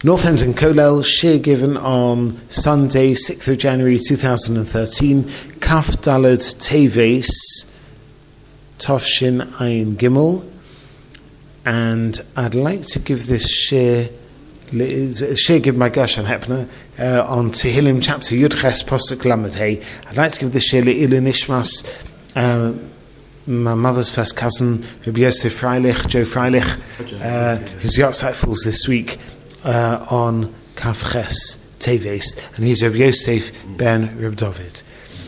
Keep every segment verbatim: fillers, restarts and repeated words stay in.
North End and Kolel, share given on Sunday, sixth of January two thousand thirteen, Kaf Daled Teves, Tovshin Ayin Gimel, and I'd like to give this share, share give my Gashan Hepner, uh, on Tehillim chapter Yudches Posuk Lamed Hey. I'd like to give this share Le'ilu Nishmas, uh, my mother's first cousin, Rabbi Yosef Freilich, Joe Freilich, uh, his Yahrzeit falls this week uh, on Kaf Ches Teves, and he's Rabbi Yosef ben Reb David.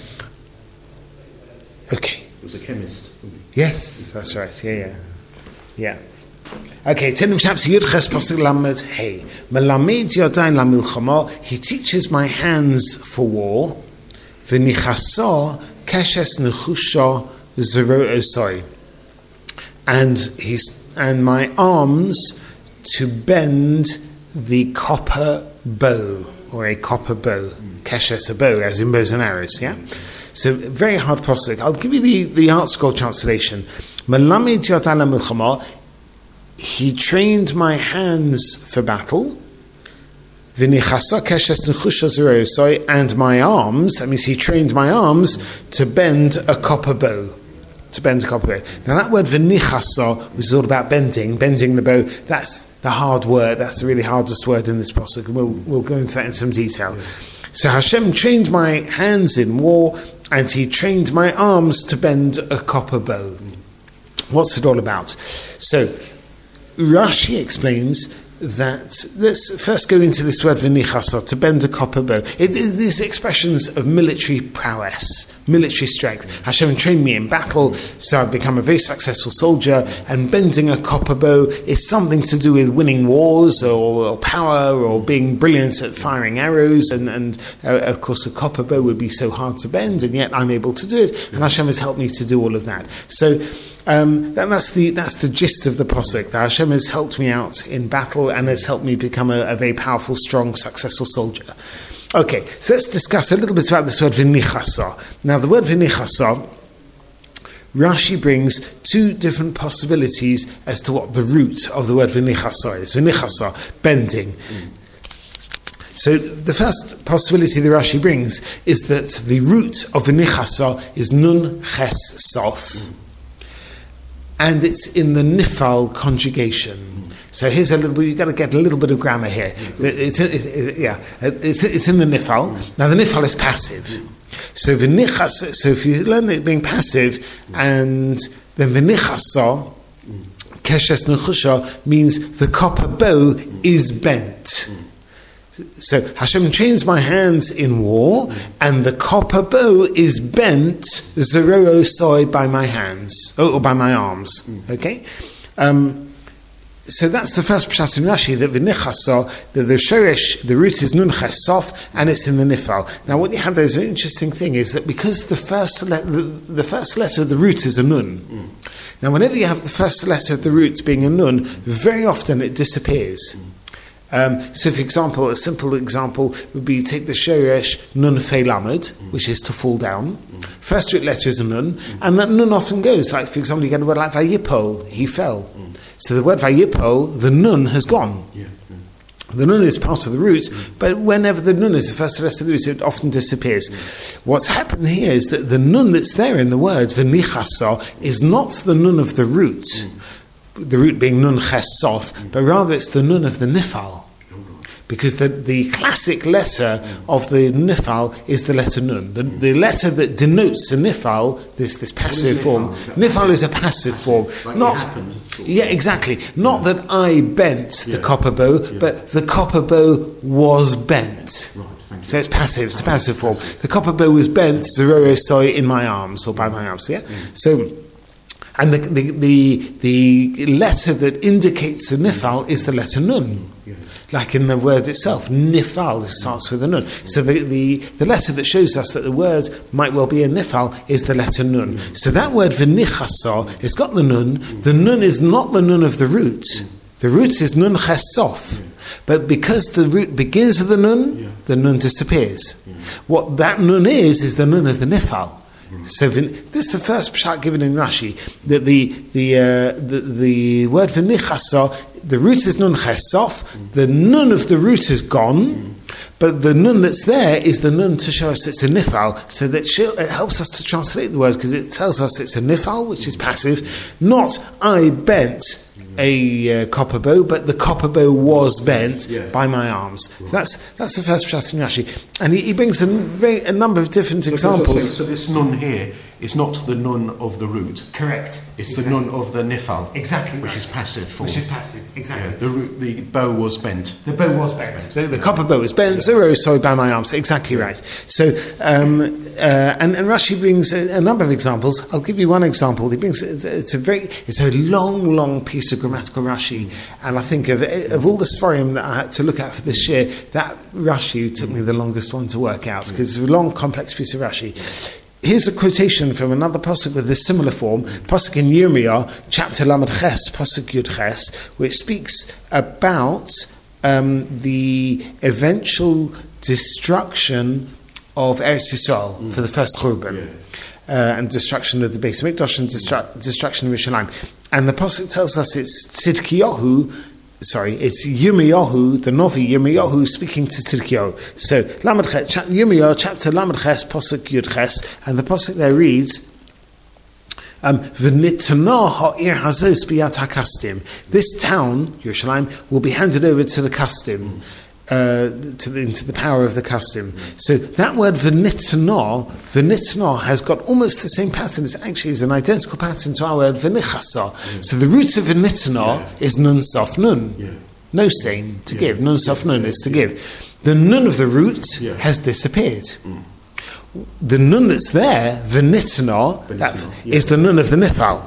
Okay. He was a chemist. Yes, that's right. Yeah, yeah, yeah. Okay. Tehillim chapter Yudches Pasuk Lamed Hey. Melamed Yadayin LaMilchama. He teaches my hands for war. V'nichasa keshes nechusha. Zero, sorry, and he's and my arms to bend the copper bow, or a copper bow, keshes, a bow, as in bows and arrows. Yeah, so very hard pasuk. I'll give you the the Art Scroll translation. Melamed yadai milchama. He trained my hands for battle. V'nichasa keshes nechusha zero, sorry, and my arms. That means he trained my arms to bend a copper bow. To bend a copper bow. Now that word v'nichasa, which is all about bending, bending the bow, that's the hard word. That's the really hardest word in this pasuk, and we'll we'll go into that in some detail. So Hashem trained my hands in war, and He trained my arms to bend a copper bow. What's it all about? So Rashi explains that, let's first go into this word v'nichasa, to bend a copper bow. It is these expressions of military prowess, military strength. Hashem trained me in battle, so I've become a very successful soldier, and bending a copper bow is something to do with winning wars, or, or power, or being brilliant at firing arrows, and, and uh, of course a copper bow would be so hard to bend, and yet I'm able to do it, and Hashem has helped me to do all of that. So Um, that, that's the that's the gist of the pasuk. That Hashem has helped me out in battle and has helped me become a, a very powerful, strong, successful soldier. Okay, so let's discuss a little bit about this word v'nichasa. Now, the word v'nichasa, Rashi brings two different possibilities as to what the root of the word v'nichasa is. V'nichasa, bending. Mm. So the first possibility that Rashi brings is that the root of v'nichasa is nun ches sof. Mm. And it's in the nifal conjugation. So here's a little bit, you've got to get a little bit of grammar here. It's, it's, it's, yeah, it's, it's in the nifal. Now the nifal is passive. So v'nichasa, so if you learn it being passive, and then v'nichasa, keshes nechusha, means the copper bow is bent. So Hashem trains my hands in war, and the copper bow is bent zero soy by my hands, or by my arms. Okay, um, so that's the first pshat in Rashi, that v'nichasa, that the shoresh, the root is nun chesof, and it's in the nifal. Now, what you have there is an interesting thing, is that because the first le- the, the first letter of the root is a nun. Mm. Now, whenever you have the first letter of the root being a nun, very often it disappears. Mm. Um, so, for example, a simple example would be, take the shoresh nun fei lamed, which is to fall down. Mm. First root letter is a nun, mm. and that nun often goes. Like, for example, you get a word like vayipol, he fell. Mm. So the word vayipol, the nun has gone. Yeah. Mm. The nun is part of the root, mm. but whenever the nun is the first letter of the root, it often disappears. Mm. What's happened here is that the nun that's there in the words v'nichasa is not the nun of the root. Mm. The root being nun ches sof, but rather it's the nun of the nifal. Because the, the classic letter of the nifal is the letter nun. The, the letter that denotes a nifal, this, this passive form, nifal is a passive form. Like not, happened, sort of. Yeah, exactly. Not yeah. that I bent yeah. the copper bow, yeah. but the copper bow was bent. Right. So it's passive, it's a passive form. The copper bow was bent, zero soy, in my arms, or by my arms, yeah? Mm. So, and the, the the the letter that indicates the nifal is the letter nun. Yeah. Like in the word itself, nifal starts with a nun. So the, the, the letter that shows us that the word might well be a nifal is the letter nun. Mm. So that word v'nichasa, it's got the nun. The nun is not the nun of the root. The root is nun chesof. Yeah. But because the root begins with the nun, yeah. the nun disappears. Yeah. What that nun is, is the nun of the nifal. So this is the first pshat given in Rashi, that the the uh, the, the word v'nichasa the root is nun ches sof, mm. the nun of the root is gone, mm. but the nun that's there is the nun to show us it's a nifal, so that it helps us to translate the word, because it tells us it's a nifal, which is passive, not I bent a uh, copper bow, but the copper bow was bent yeah. by my arms. Right. So that's that's the first pshat in Rashi, and he, he brings a, very, a number of different but examples. So this nun here is not the nun of the root. Correct. It's exactly. the nun of the nifal. Exactly. Which right. is passive form. Which is passive. Exactly. Yeah, the root, the bow was bent. The bow was bent. The, the copper bow was bent. Zero yeah. sorry by my arms. Exactly yeah. right. So um, uh, and, and Rashi brings a, a number of examples. I'll give you one example. He brings it's a very it's a long long piece of grammatical Rashi, and I think of of all the Sforim that I had to look at for this year, that Rashi took me the longest one to work out, because it's a long complex piece of Rashi. Here's a quotation from another pasuk with a similar form, pasuk in Yirmiyah, chapter Lamed Ches, pasuk Yud Ches, which speaks about um, the eventual destruction of Eretz Yisrael mm. for the first Churban, yeah. uh, and destruction of the Beis Mikdash and destru- destruction of Yerushalayim. And the pasuk tells us it's Tzidkiyahu. Sorry, it's Yirmiyahu, the Novi Yirmiyahu, speaking to Tzidkiyahu. So, Lamed Ches, cha- Yirmiyah, chapter Lamed Ches, Pasuk Yud Ches, and the Pasuk there reads, um, V'nitana ha'ir hazos biyat hakastim. This town, Yerushalayim, will be handed over to the Kastim, uh, to the, into the power of the Kastim. So that word V'nitana, V'nitana has got almost the same pattern. It actually is an identical pattern to our word V'nichasa. Yeah. So the root of V'nitana yeah. is nun sof nun. Yeah. No saying to yeah. give. Nun sof nun yeah. is to give. The nun of the root yeah. has disappeared. Mm. The nun that's there, V'nitana, that yeah. is the nun of the nifal.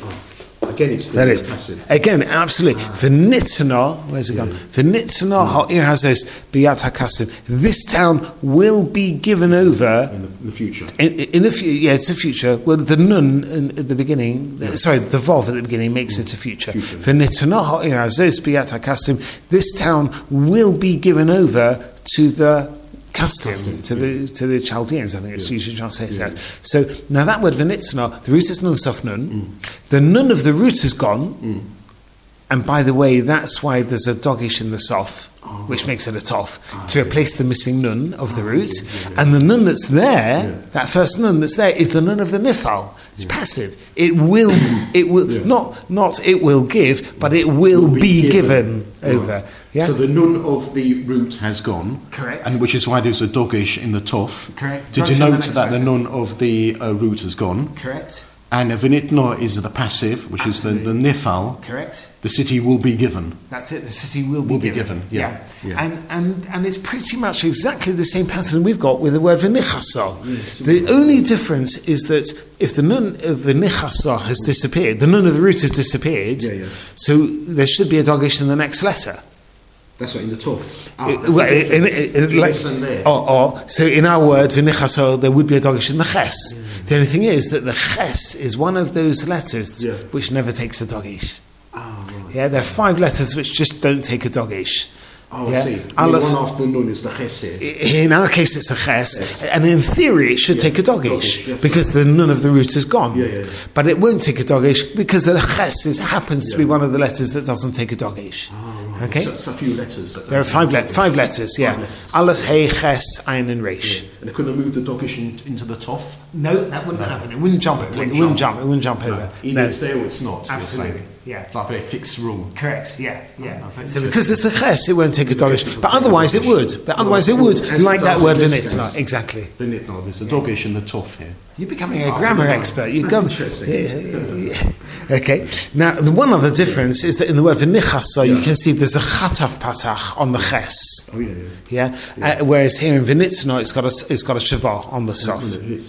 Again, it's that is passive. Again, absolutely. V'nitana, where's it gone? V'nitana ha'ir hazos biyat hakasim. This town will be given over in the, in the future. In, in the future, yeah, it's a future. Well, the nun in, at the beginning, yeah. sorry, the vav at the beginning makes mm. it a future. V'nitana ha'ir hazos biyat hakasim. This town will be given over to the Custom, Custom to yeah. the to the Chaldeans, I think it's yeah. usually translated yeah. as. So now that word v'nitzna, the root is nun sof nun. Mm. The nun of the root is gone, mm. and by the way, that's why there's a dogish in the sof, oh, which right. makes it a tof, oh, to replace the missing nun of the oh, root. Yeah, yeah. And the nun that's there, yeah. that first nun that's there, is the nun of the nifal. It's yeah. passive. It will, it will yeah. not not it will give, but it will, will be, be given, given over. Right. Yeah. So the nun of the root has gone. Correct. And which is why there's a dogish in the tof. Correct. To denote the that the nun of the uh, root has gone. Correct. And a v'nitna is the passive, which Absolutely. is the, the nifal. Correct. The city will be given. That's it. The city will be will given. Be given. Yeah. yeah. yeah. And and and it's pretty much exactly the same pattern we've got with the word v'nichasa. Yes, the only difference is that if the nun of the nichasa has disappeared, the nun of the root has disappeared. Yeah, yeah. So there should be a dogish in the next letter. That's right, in the tof. Ah, well, in, in, in, like, or, or, so in our word, v'nichaso, there would be a dogish in the ches. Mm. The only thing is that the ches is one of those letters yeah. which never takes a dogish. Oh, right. Yeah, there are five letters which just don't take a dogish. Oh, yeah? I see. Aleph, one after nun is the ches here. In our case, it's a ches, yes. and in theory, it should yeah. take a dogish, dogish because right. the nun of the root is gone. Yeah, yeah, yeah. But it won't take a dogish because the ches is, happens yeah. to be one of the letters that doesn't take a dogish. Oh, right. Okay, so, so a few letters. There are five, le- five letters. Yeah, Aleph, Hey, Ches, Ayin, and Reish. Yeah. And it couldn't move the dogish in, into the tof. No, that wouldn't no. happen. It wouldn't jump. It wouldn't, it wouldn't jump. jump. It wouldn't jump no. over. Either no. it's there or it's not. Absolutely. Yeah. It's like a fixed rule. Correct. Yeah. Yeah. Oh, so because it's a ches, it won't take a dogish. But otherwise, it would. But otherwise, it would. Like that word v'nitzna. Exactly. V'nitzna. There's a dogish in the tof here. You're becoming a grammar expert. You That's go. Interesting. Yeah, yeah, yeah. Okay. Now, the one other difference is that in the word v'nichasa, yeah. you can see there's a chataf pasach on the ches. Oh yeah. Yeah. yeah? yeah. Uh, whereas here in v'nitzna, it's got a it's got a shavah on the sof.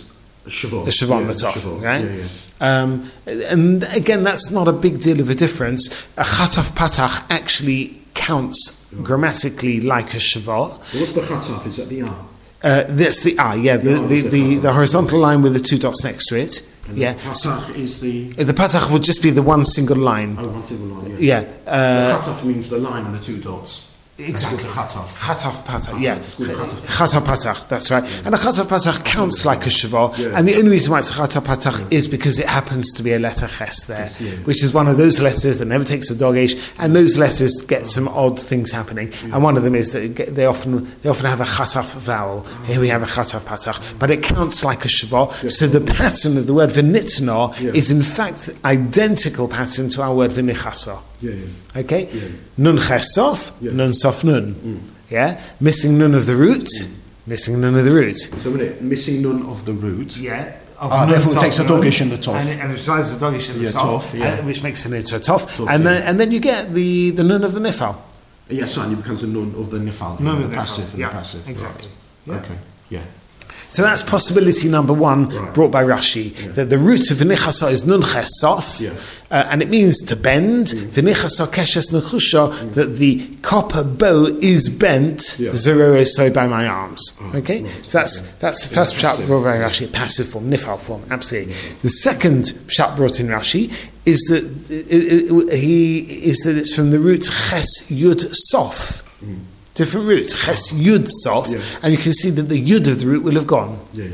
A shavah. A shavah on the top, right? Yeah, yeah. Um, and again, that's not a big deal of a difference. A chataf patach actually counts yeah. grammatically like a shavah. Well, what's the chataf? Is that the ah? Uh, that's the ah, yeah, the the, the, the, the horizontal line with the two dots next to it. And yeah, the patach so, is the the patach would just be the one single line. Oh, one single line. Yeah. yeah uh, the patach means the line and the two dots. Exactly. It's called a chataf. Chataf patach, yeah. It's called a chataf. Chataf patach, that's right. Yeah. And a chataf patach counts like a shava, yeah. and the only reason why it's a chataf patach yeah. is because it happens to be a letter ches there, yeah. which is one of those letters that never takes a dogesh, and those letters get some odd things happening. Yeah. And one of them is that they often they often have a chataf vowel. Oh. Here we have a chataf patach, but it counts like a shava. Yeah. So the pattern of the word v'nitna yeah. is in fact identical pattern to our word v'nichasa. Yeah, yeah. Okay? Yeah. Nun ches sof, yeah. nun sof nun. Mm. Yeah? Missing none of the root, mm. missing none of the root. So minute, missing none of the root. Yeah. Ah, therefore it takes a dogish in the tof. And it, and it decides the dogish in the yeah, sof, tof, yeah. uh, which makes it into a tof. tof and, yeah. then, and then you get the, the nun of the nifal. Yes, right, and it becomes a nun of the nifal. Nun the of the passive nifal. and Yeah, the passive. exactly. Right. Yeah. Okay, yeah. So that's possibility number one right. brought by Rashi. Yeah. That the root of v'nichasa is nun ches sof, yeah. uh, and it means to bend. V'nichasa keshes nechusha, mm. that the copper bow is bent. Yeah. Zero so by my arms. Oh, okay, right. so that's okay. that's the first pshat brought by Rashi, passive form, nifal form, absolutely. Yeah. The second pshat brought in Rashi is that it, it, it, he is that it's from the root ches yud sof. Mm. Different root, ches yud sof, yeah. and you can see that the yud of the root will have gone. Yeah.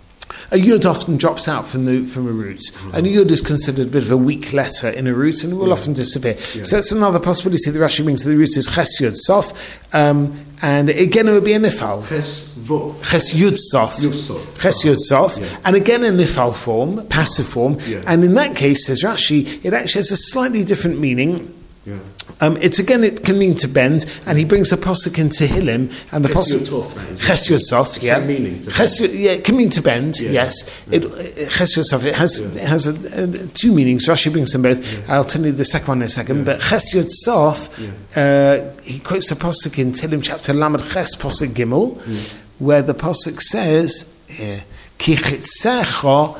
A yud often drops out from the from a root, mm-hmm. and a yud is considered a bit of a weak letter in a root, and will yeah. often disappear. Yeah. So that's another possibility. The Rashi brings the root is ches yud sof, um, and again it would be a nifal. Ches vov. Ches yud sof. Ches yud sof, yeah. and again a nifal form, passive form, yeah. and in that case, says Rashi, it actually has a slightly different meaning. Yeah. Um, it's again, it can mean to bend, and he brings a posuk in Tehillim, and the posuk Ches Yud Sof, yeah, meaning to Ches, yeah, it can mean to bend, yeah. yes. Yeah. It Ches Yud Sof, it has yeah. it has a, a, two meanings. Rashi brings them both. Yeah. I'll tell you the second one in a second. Yeah. But Ches Yud Sof, yeah. uh, he quotes a posuk in Tehillim chapter Lamed Ches posuk Gimel, yeah. where the posuk says, "Ki chitzecha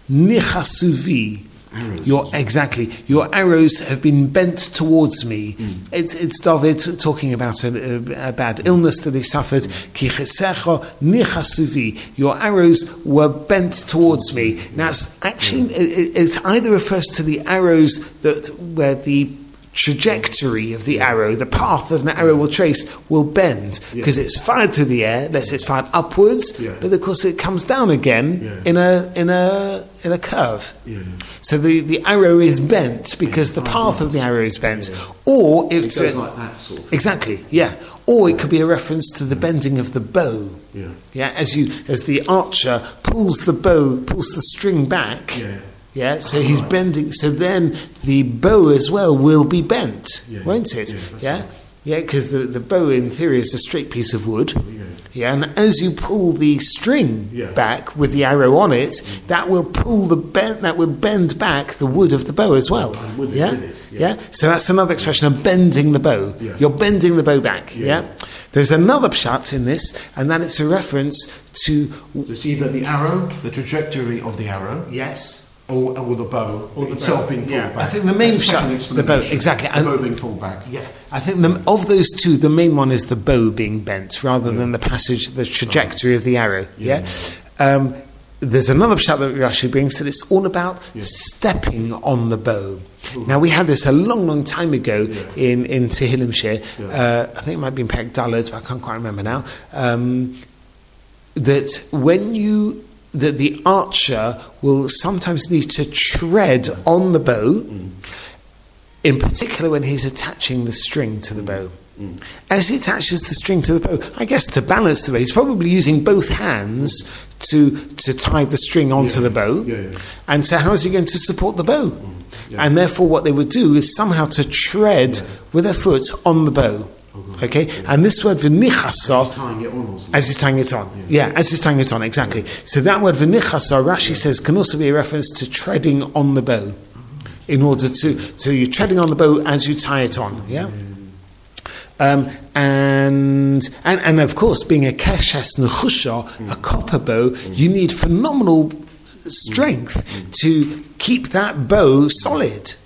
nichasuvi." Arrows. Your exactly your arrows have been bent towards me. Mm. It's it's David talking about a, a, a bad illness that he suffered. Ki chesecha nichasuvi. Your arrows were bent towards me. Now, it's actually it, it either refers to the arrows that where the trajectory of the arrow, the path that an arrow will trace, will bend because yeah. it's fired through the air. Let's say it's fired upwards, yeah. but of course it comes down again yeah. in a in a in a curve. Yeah. So the, the arrow is bent because the path of the arrow is bent, yeah. or it's it goes like that sort of exactly, yeah. Or it could be a reference to the bending of the bow. Yeah, yeah. As you as the archer pulls the bow, pulls the string back. Yeah. Yeah, so he's bending. So then the bow as well will be bent, yeah, won't it? Yeah, yeah, right. yeah, because the, the bow in theory is a straight piece of wood. Yeah, yeah, and as you pull the string yeah. back with the arrow on it, mm. that will pull the bend. That will bend back the wood of the bow as well. Oh, with yeah? It, with it, yeah, yeah. So that's another expression of bending the bow. Yeah. You're bending the bow back. Yeah. Yeah. There's another pshat in this, and that it's a reference to. It's either the arrow, the trajectory of the arrow. Yes. Or, or the bow or itself bow. being pulled yeah. back. I think the main shot, the bow, exactly. The bow being pulled back. Yeah, I think the, of those two, the main one is the bow being bent rather yeah. than the passage, the trajectory oh. of the arrow. Yeah. yeah? Um, there's another shot that Rashi brings that it's all about yeah. stepping on the bow. Ooh. Now we had this a long, long time ago yeah. in in Tehillim Shir. Yeah. Uh, I think it might be in Perek Dalet, but I can't quite remember now. Um, that when you that the archer will sometimes need to tread on the bow, mm. in particular when he's attaching the string to the bow. Mm. As he attaches the string to the bow, I guess to balance the bow, he's probably using both hands to to tie the string onto yeah. the bow. Yeah, yeah. And so how is he going to support the bow? Mm. Yeah. And therefore what they would do is somehow to tread yeah. with their foot on the bow. Okay, yeah. and this word v'nichasa, as he's tying it on, as he's tying it on, yeah. yeah, as he's tying it on, exactly. Yeah. So that word v'nichasa, Rashi yeah. says, can also be a reference to treading on the bow, in order to, so you're treading on the bow as you tie it on, yeah. Um, and, and and of course, being a keshes nechusha, mm. a copper bow, mm. you need phenomenal strength mm. to keep that bow solid.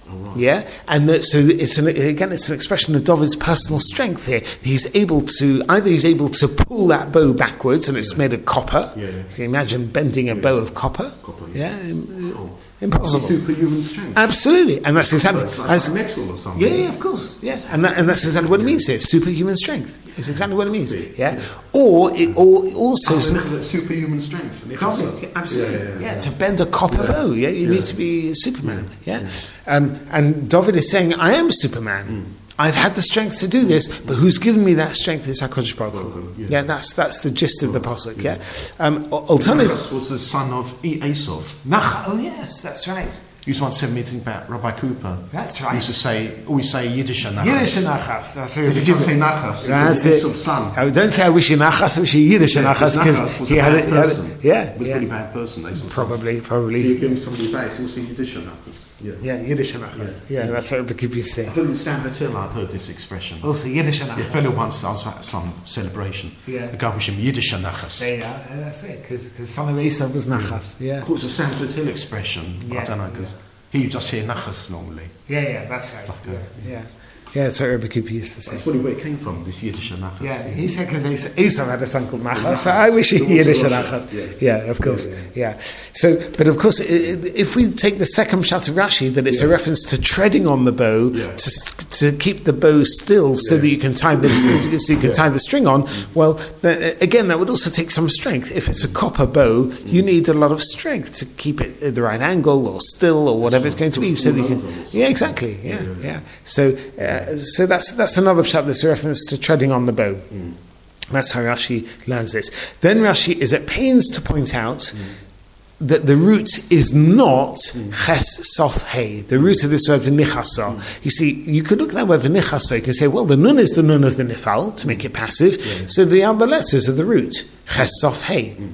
right. Yeah, and that, so it's an, again, it's an expression of David's personal strength here. He's able to either he's able to pull that bow backwards, and it's yeah. made of copper. Yeah, yeah. Can you imagine bending a yeah. bow of copper? Copper yeah, yeah. Oh. Impossible. Superhuman strength. Absolutely, and that's exactly it's like as, metal or something. Yeah, yeah, of course, yes, and that, and that's exactly what it means here. Superhuman strength. It's exactly what it means. Yeah, yeah. or it, or also oh, some, superhuman strength. Absolutely, absolutely. Yeah, yeah, yeah, yeah. to bend a copper yeah. bow. Yeah, you yeah. need to be Superman. Yeah, yeah. Um, and David is saying, "I am Superman." Mm. I've had the strength to do this, but who's given me that strength is HaKadosh Baruch Hu. Yeah. yeah, that's that's the gist of the pasuk. Yeah, um, alternative was the son of Esav. Nach. Oh yes, that's right. You used to once said me think about Rabbi Cooper. That's right. He used to say, always say Yiddish and Nachas. Yiddish and Nachas. That's right. If you just say Nachas, that's it. Son. I don't say I wish you Nachas, I wish you Yiddish and Nachas, because he had it. Yeah, was yeah. a pretty bad person. Probably, probably. So you give him somebody bad, it's also Yiddish and Nachas. Yeah, yeah, Yiddish and Nachas. Yeah, yeah, that's what Rabbi Cooper said. I think in Stanford Hill I've heard this expression. Also Yiddish and Nachas. Yeah, a fellow once, I was at some celebration. Yeah. The guy wished him Yiddish and Nachas. Yeah, yeah, that's it, because son of Esav was Nachas. Yeah. Of course, a Stanford Hill expression. I don't know, because he would just hear Nachas normally. Yeah, yeah, that's right. It's like a, yeah. yeah. Yeah, that's what Rabbi Cooper used to say. That's probably where it came from, this Yiddish and Nachas. Yeah, he said because Esav had a son called Nachas, so I wish he Yiddish and Nachas. Yeah. yeah, of course. Yeah, yeah. yeah. So, but of course, if we take the second shot of Rashi, that it's yeah. a reference to treading on the bow yeah. to to keep the bow still, so yeah. that you can tie the so you can yeah. tie the string on. Well, th- again, that would also take some strength. If it's a copper bow, mm. you need a lot of strength to keep it at the right angle or still or whatever it's going to be, so that you can. Yeah, exactly. Yeah, yeah. yeah. So. Uh, So that's that's another pshat. That's a reference to treading on the bow. Mm. That's how Rashi learns this. Then Rashi is at pains to point out mm. that the root is not mm. ches sof hey. The root of this word v'nichasa. Mm. You see, you could look at that word v'nichasa. You can say, well, the nun is the nun of the nifal to make it passive. Yeah. So the other letters are the root ches sof hey. Mm.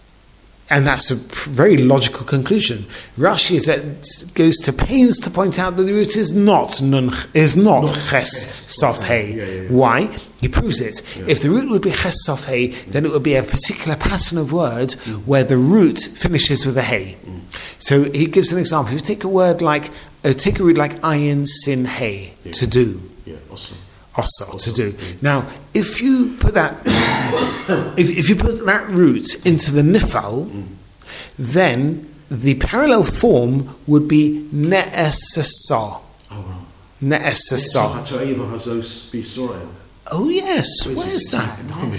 And that's a very logical conclusion. Rashi is at, goes to pains to point out that the root is not nun, is not, not ches sof hey. Yeah, yeah, yeah. Why? He proves it. Yeah. If the root would be ches sof hey, then it would be a particular pattern of word mm. where the root finishes with a hey. Mm. So he gives an example. If you take a word like, uh, take a root like ayin sin hey, yeah. to do. Yeah, awesome. Also, to do. Now, if you put that, if, if you put that root into the nifal, mm. then the parallel form would be ne'esasa. Oh, right. Ne'esasa. Oh yes, where is that?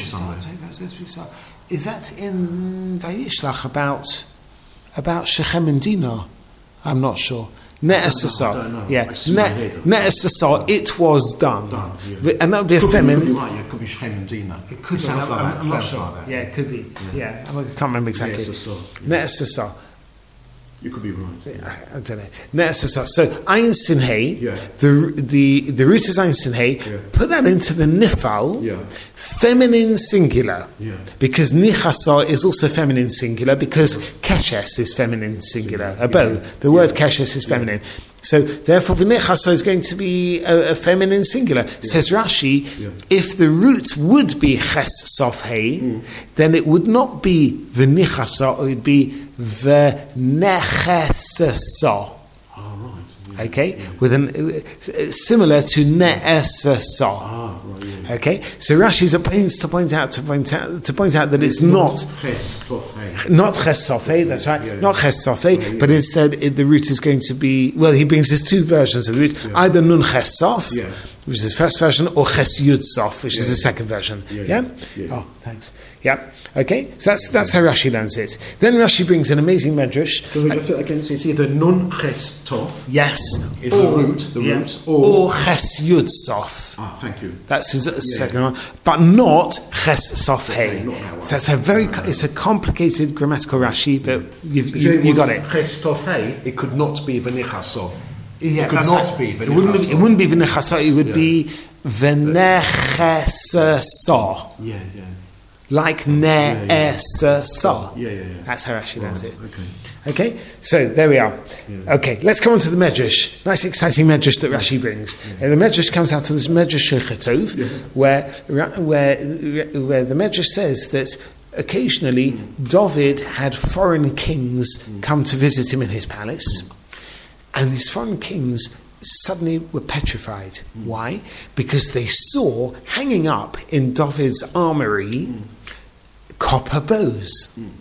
Is that in Vayishlach about about Shechem and Dinah? I'm not sure. Ne'esasa, yeah, ne'esasa. It was done, done yeah. and that would be a could feminine. Be, right, yeah, it could be Shem and Dina. It could it be. Sounds I'm, like I'm, that. I'm not sure. Like yeah, it could be. Yeah, yeah. I can't remember exactly. Ne'esasa. You could be right. Yeah, I, I don't know. Ne'esasa. So ayin sin hey. Yeah. The the the root is ayin sin hey. Yeah. Put that into the nifal. Yeah. Feminine singular. Yeah. Because nichasa is also feminine singular, because keshes is feminine singular. A bow. The word yeah. keshes is feminine. Yeah. So therefore, v'nichasa is going to be a, a feminine singular. Yeah. Says Rashi, yeah. if the root would be ches sof hey, mm. then it would not be v'nichasa, it would be v'nechesasa. Oh, right. Yeah. Okay, yeah. with an uh, similar to ne'esasa. Ah, right. Yeah. Okay, so Rashi is at pains to point out to point out to point out that it's, it's not ches sof hey. Not ches sof hey. That's right. Yeah, yeah. Not ches sof hey, yeah, yeah. but instead it, the root is going to be. Well, he brings his two versions of the root: yeah. either nun ches sof, yeah. which is the first version, or ches yud sof, which yeah. is the second version. Yeah. yeah? yeah. Oh, thanks. Yeah. Okay, so that's that's how Rashi learns it. Then Rashi brings an amazing medrash. So we just uh, again, so it's either nun ches tof. Yes. Is or, the root, the yeah. root, or, or ches yud sof. Ah, thank you. That's his yeah. second one, but not ches sof hey. So it's a very it's a complicated grammatical Rashi, but you've, you, you got it. Ches tof hey. It could not be v'nichasa. Yeah, it could not right. be v'nichasa. It wouldn't be, it wouldn't be v'nichasa. It would yeah. be v'nechesasa. Yeah, yeah. Like ne'esasa. Yeah, yeah, yeah. That's how Rashi learns it. Okay. Okay, so there we are. Yeah. Okay, let's come on to the Medrash. Nice, exciting Medrash that Rashi brings. Yeah. And the Medrash comes out of this Medrash Shechetov, yeah. where, where, where the Medrash says that occasionally mm. David had foreign kings mm. come to visit him in his palace, mm. and these foreign kings suddenly were petrified. Mm. Why? Because they saw hanging up in David's armory mm. copper bows. Mm.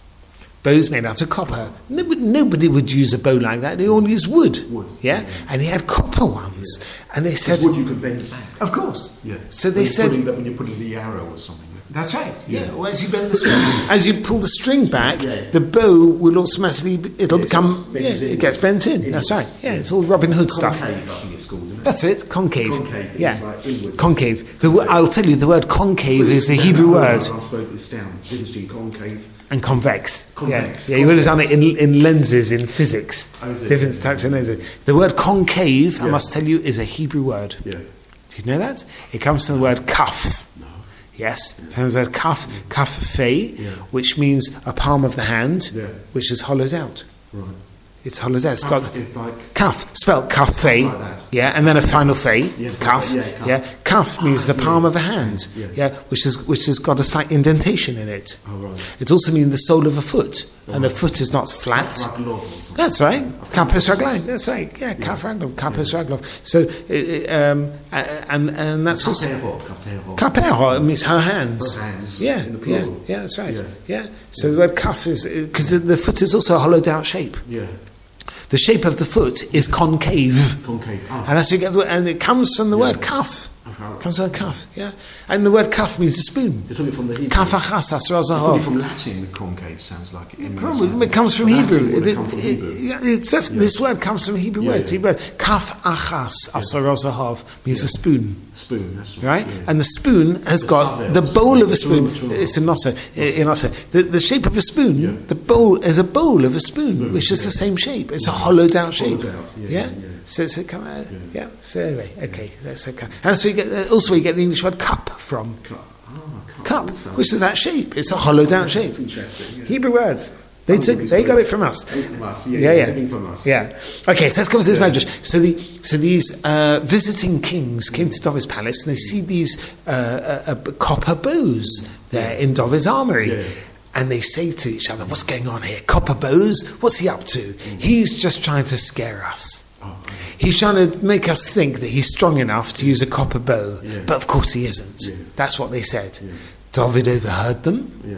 Bows made out of copper. Nobody, nobody would use a bow like that. They all used wood. Wood. Yeah? Yeah. And he had copper ones. Yeah. And they said... wood you could bend back. Of course. Yeah. So they said... That when you're putting the arrow or something. That's right. Yeah. yeah. Well, as you bend the string, as you pull the string back, yeah. the bow will automatically it'll yeah, become it yeah, it gets bent in. That's right. Yeah, yeah. It's all Robin Hood concave, stuff. I think it's called, isn't it? That's it. Concave. Concave. Yeah. Like concave. The, I'll tell you, the word concave is a Hebrew no, word. I wrote this down. Difference between concave and convex. Convex. Yeah, yeah. You would have done it in, in lenses in physics. Oh, is it? Different yeah. types of lenses. The word concave, yeah. I must tell you, is a Hebrew word. Yeah. Did you know that? It comes from the word kaf. No. Yes, it comes from the word kaf, kaf fei, yeah. which means a palm of the hand, yeah. which is hollowed out. Right. It's hollowed out. It's Kaf got is like kaf, spelled kaf fei, like that. yeah, and then a final fei, yeah, kaf, yeah, kaf. yeah. Kaf means the palm of a hand, yeah. yeah, which is which has got a slight indentation in it. Oh, right. It also means the sole of a foot, oh, and a right. foot is not flat. Kaf raglov or something. That's right, kapes raglov. That's right, yeah, kaf raglov, kapes raglov. So, uh, um, and and that's also Kapeho. kapeho. It means her hands. Her hands. Yeah, in the yeah, plural. yeah. That's right. Yeah. Yeah. So the word kaf is because the, the foot is also a hollowed out shape. Yeah. The shape of the foot is concave. Concave. Oh. And that's where you get the, and it comes from the Yeah. word kaf. Oh. Comes from the word kaf, yeah. And the word kaf means a spoon. They took it from the Hebrew. Kaf achas asra Probably zahov. from Latin, concave sounds like it. It Probably Latin. it comes from Latin Hebrew. would have It- come from it- Hebrew. yeah, it's def- Yeah. This word comes from Hebrew Yeah, words. yeah. Hebrew word. Kaf achas asra zahov means Yeah. a spoon. Spoon, that's right. Right? Yeah. And the spoon has The got savel. the bowl of a It's spoon. all- it's all- It's a nossa. In nossa. The, the shape of a spoon, Yeah. the bowl is a bowl of a spoon, Spoon, which is yeah. the same shape. It's a hollowed out shape. Hollowed out, yeah, Yeah? yeah. So it's a kind of, Yeah. yeah. So anyway, okay. That's okay. And so you get, uh, also you get the English word cup from. Cup. Ah, cup. Cup, also. which is that shape. It's a hollowed out shape. That's interesting. Yeah. Hebrew words. They took, they got it from us. From us, yeah, Yeah, yeah, living from us. yeah. Okay, so let's come to this Yeah. medrash. So the so these uh, visiting kings came to David's palace and they see these uh, uh, uh, copper bows there in David's armory. Yeah. And they say to each other, "What's going on here? Copper bows? What's he up to? He's just trying to scare us. Oh, okay. He's trying to make us think that he's strong enough to use a copper bow. Yeah. But of course he isn't." Yeah. That's what they said. Yeah. David overheard them. Yeah.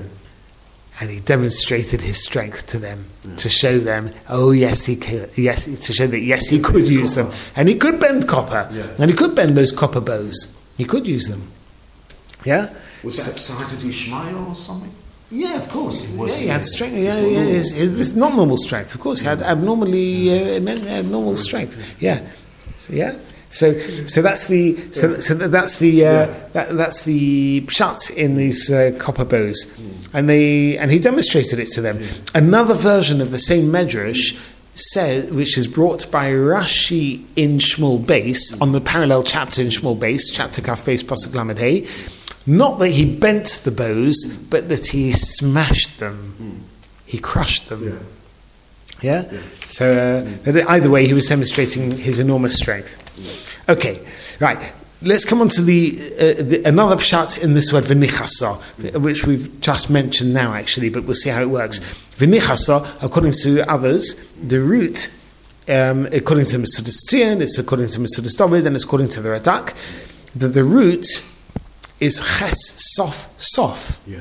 And he demonstrated his strength to them, yeah. to show them, oh yes, he could, yes, to show that yes, he could use them, and he could bend copper, Yeah. and he could bend those copper bows. He could use them. Yeah. Was that sighted Ishmael or something? Yeah, of course. It was, yeah, he yeah. had strength. It's Yeah, not yeah, normal. it's, it's not normal strength. Of course, he had abnormally uh, abnormal strength. Yeah, so, yeah. So, so that's the so, so that's the uh, Yeah. that, that's the pshat in these uh, copper bows, and they and he demonstrated it to them. Another version of the same medrash said, which is brought by Rashi in Shmuel Beis on the parallel chapter in Shmuel Beis, chapter Kaf Beis Pasuk Lamed Hey. Not that he bent the bows, but that he smashed them. He crushed them. Yeah. Yeah? Yeah. So, uh, but either way, he was demonstrating his enormous strength. Yeah. Okay, right. Let's come on to the, uh, the another pshat in this word, v'nichasa, which we've just mentioned now, actually, but we'll see how it works. V'nichasa, according to others, the root, um, according to the Metzudas Tzion, it's according to Metzudas David, and it's according to the Radak, that the root is ches sof sof. Yeah.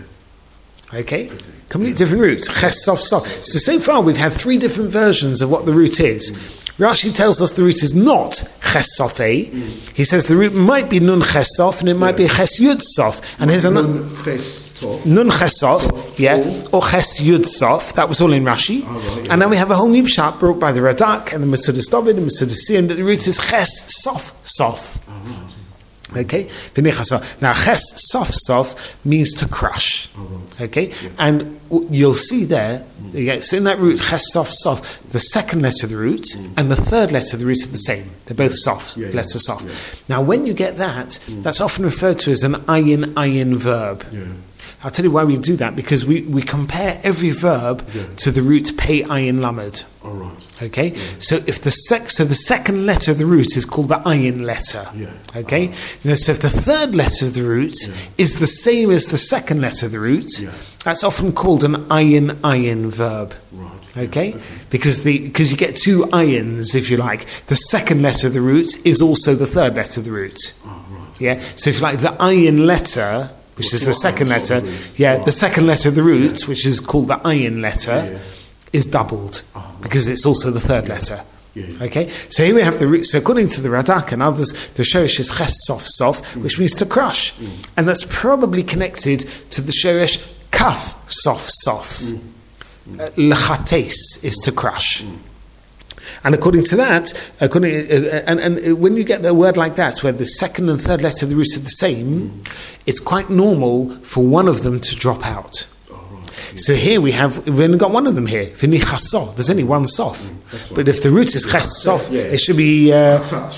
Okay? Completely different root. Ches sof sof. So, so far we've had three different versions of what the root is. Rashi tells us the root is not ches sof a. He says the root might be nun ches sof and it might be ches yud sof. And here's another. Nun ches sof. Nun ches sof, yeah, or ches yud sof. That was all in Rashi. Oh, right, yeah. And now we have a whole new pshat brought by the Radak and the Metzudas David and Metzudas Tzion that the root is ches sof sof. Oh, right. Okay, v'nichasa. Now, ches sof sof means to crush. Oh, right. Okay, yeah. And w- you'll see there, yeah, so in that root, ches sof sof, the second letter of the root mm. and the third letter of the root are the same. They're both soft, yeah, letter yeah, soft. yeah. Now, when you get that, mm. that's often referred to as an ayin ayin verb. Yeah. I'll tell you why we do that, because we, we compare every verb yeah. to the root pei ayin lamed. All right. Okay, yeah. so if the sec- so the second letter of the root is called the ayin letter. Yeah. Okay, uh-huh. now, so if the third letter of the root yeah. is the same as the second letter of the root, yeah. that's often called an ayin ayin verb. Right. Okay? okay. Because the because you get two ayins, if you like. The second letter of the root is also the third letter of the root. Oh, right. Yeah? So if you like, the ayin letter, which well, is the second letter, the yeah, right. the second letter of the root, yeah. which is called the ayin letter, yeah, yeah. is doubled. Oh, right. Because it's also the third yeah. letter. Yeah, yeah. Okay, so here we have the root. So according to the Radak and others, the shoresh is ches sof sof, mm. which means to crush, mm. and that's probably connected to the shoresh kaf sof sof. Mm. Mm. Uh, Lechates is to crush, mm. and according to that, according uh, and and when you get a word like that, where the second and third letter of the root are the same, mm. it's quite normal for one of them to drop out. So here we have, we've only got one of them here. V'nichaso. There's only one sof. Mm, but if the root is ches sof, yeah, yeah. it should be, uh,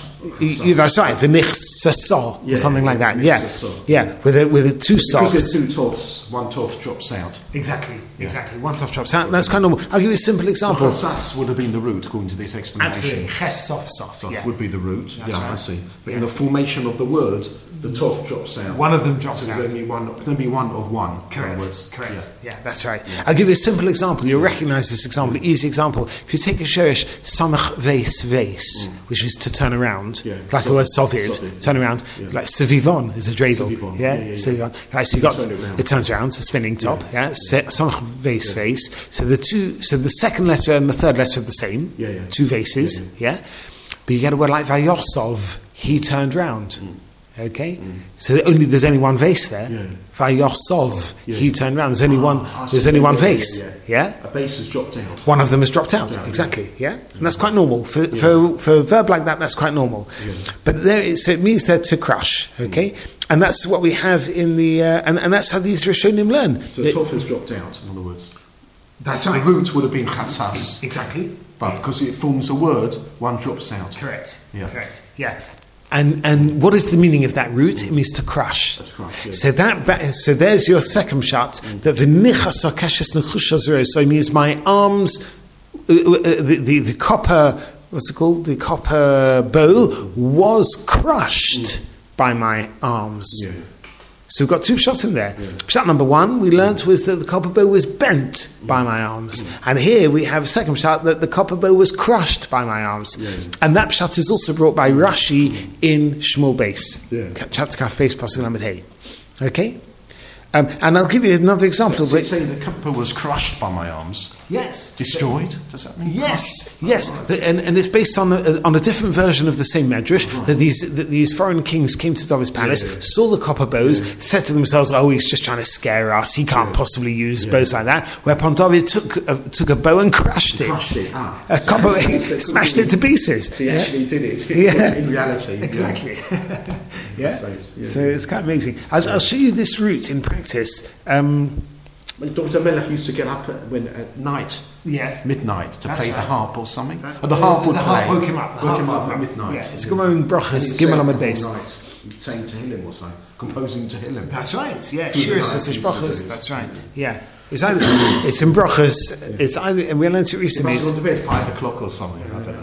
that's right, v'nichsaso, yeah, or something like that. Yeah, yeah, with a, with a two sofs. Because there's two toffs, one toff drops out. Exactly, yeah. exactly. One toff drops out. That's kind of normal. I'll give you a simple example. Chasas would have been the root, according to this explanation. Absolutely, ches sof sof. Sof yeah. would be the root. That's yeah, right. I see. But yeah. in the formation of the word, the toff drops out. One of them drops so out. There's only one, there's only one of one. Correct. Correct. Yeah. yeah, that's right. Yeah. I'll give you a simple example. You'll recognise this example, easy example. If you take a shirish samach veis veis, mm. which is to turn around, yeah. like so, the word sovid, sovid, turn around, yeah. like sevivon is a dreidel. Sevivon. Yeah, yeah, yeah, sevivon. Yeah. Right, so you got turn it, it turns around, a spinning top. Yeah, yeah. Samach veis veis. So the two, so the second letter and the third letter are the same. Yeah, yeah. Two vases. Yeah, yeah. yeah, but you get a word like vayosov. He turned round. Mm. Okay, mm. so only there's only one vase there. Vayosov, yeah. he turned around. There's only one. Ah, there's only one yeah, vase. Yeah, yeah. yeah, a vase has dropped out. One of them has dropped out. Yeah, exactly. Yeah, yeah. and that's quite normal for, yeah. for for a verb like that. That's quite normal. Yeah. But there, it, so it means there to crush. Okay, mm. and that's what we have in the uh, and and that's how these Rishonim learn. So the tof has dropped out. In other words, that's the right. The root would have been chasas. Exactly. But because it forms a word, one drops out. Correct. Yeah. Correct. Yeah. And and what is the meaning of that root? It means to crush. To crush, yeah. So that so there's your second shot. Mm. That v'nichas keshes nechusha. So it means my arms, uh, uh, the, the the copper, what's it called? The copper bow was crushed mm. by my arms. Yeah. So we've got two shots in there. Yeah. Shot number one we learnt was that the copper bow was bent mm. by my arms. Mm. And here we have a second shot that the copper bow was crushed by my arms. Yeah. And that shot is also brought by Rashi in Shmuel Beis. Yeah. Chapter Kaf Beis, Pasuk Lamed Hey. Okay? Um, and I'll give you another example. So, so you say the copper was crushed by my arms? Yes. Destroyed? Does that mean? Yes, yes. Oh, right. the, and, and it's based on a, on a different version of the same medrash, oh, right. that these that these foreign kings came to David's palace, yeah, yeah. saw the copper bows, yeah. said to themselves, oh, he's just trying to scare us, he can't yeah. possibly use yeah. bows like that. Whereupon David took a, took a bow and crushed it. Crushed it, ah. A so copper, so smashed it to pieces. So he yeah. actually did it. Yeah. In reality. Exactly. Yeah. yeah. yeah. So it's kind of amazing. I'll, I'll show you this route in practice. Um, When Doctor Melech used to get up at, when, at night, yeah. midnight, to That's play right. the harp or something. Right. Or the harp would the play. Harp woke him up. The woke him harp up at woke midnight. Yeah. It's a Gemara in Brachas, Gimel Amud Beis. Saying Tehillim or something, composing Tehillim. That's right, yeah. Shiras is Brachas, that's right, yeah. It's either, it's in Brachas, it's either, and we learned it recently. It must have been five o'clock or something, I don't know.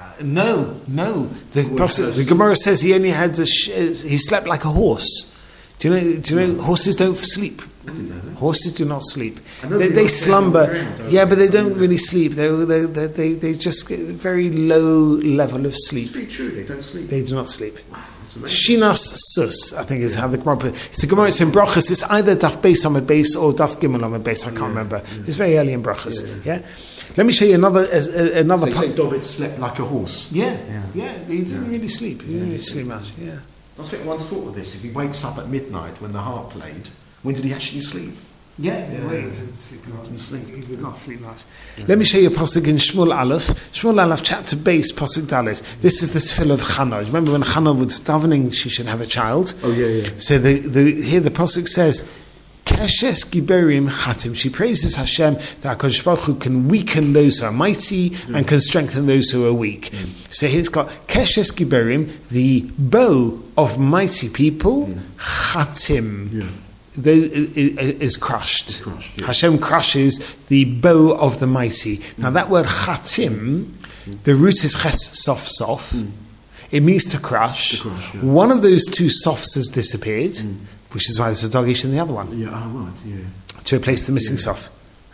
No, no. The, the Gemara says he only had, a sh- he slept like a horse. Do you know? Do you know? Horses don't sleep. Horses do not sleep. They, they slumber. Around, yeah, but they don't really sleep. They they they they, they just get a very low level of sleep. It's true. They don't sleep. They do not sleep. Wow, Shinas sus, I think is how the Gemara put it. It's a Gemara. It's in Brachas. It's either Daf Beis Amud Beis or Daf Gimel Amud Beis. I can't yeah, remember. Yeah. It's very early in Brachas. Yeah. yeah. Let me show you another uh, another. So you say David slept like a horse. Yeah, yeah. yeah he didn't yeah. really sleep. He didn't really sleep much. Yeah. I think I once thought of this. If he wakes up at midnight when the harp played, when did he actually sleep? Yeah, yeah. Well, he didn't sleep much. He didn't sleep. He did not sleep much. Yeah. Let me show you a pasuk in Shmuel Aleph. Shmuel Aleph, chapter base, pasuk Dalet. This is the tefillah of Chana. Remember when Chana was davening, she should have a child. Oh yeah, yeah. So the, the here the pasuk says, Keshes Giberim Chatim. She praises Hashem that HaKadosh Baruch Hu can weaken those who are mighty mm. and can strengthen those who are weak. Mm. So he's got Keshes Giberim, the bow of mighty people, mm. Chatim. Yeah. The, is crushed. crushed yeah. Hashem crushes the bow of the mighty. Mm. Now that word Chatim, mm. the root is Ches Sof Sof. Mm. It means to crush. To crush yeah. One of those two sofs has disappeared. Mm. Which is why there's a dogish in the other one. Yeah, oh, right, yeah. To replace the missing yeah. sof.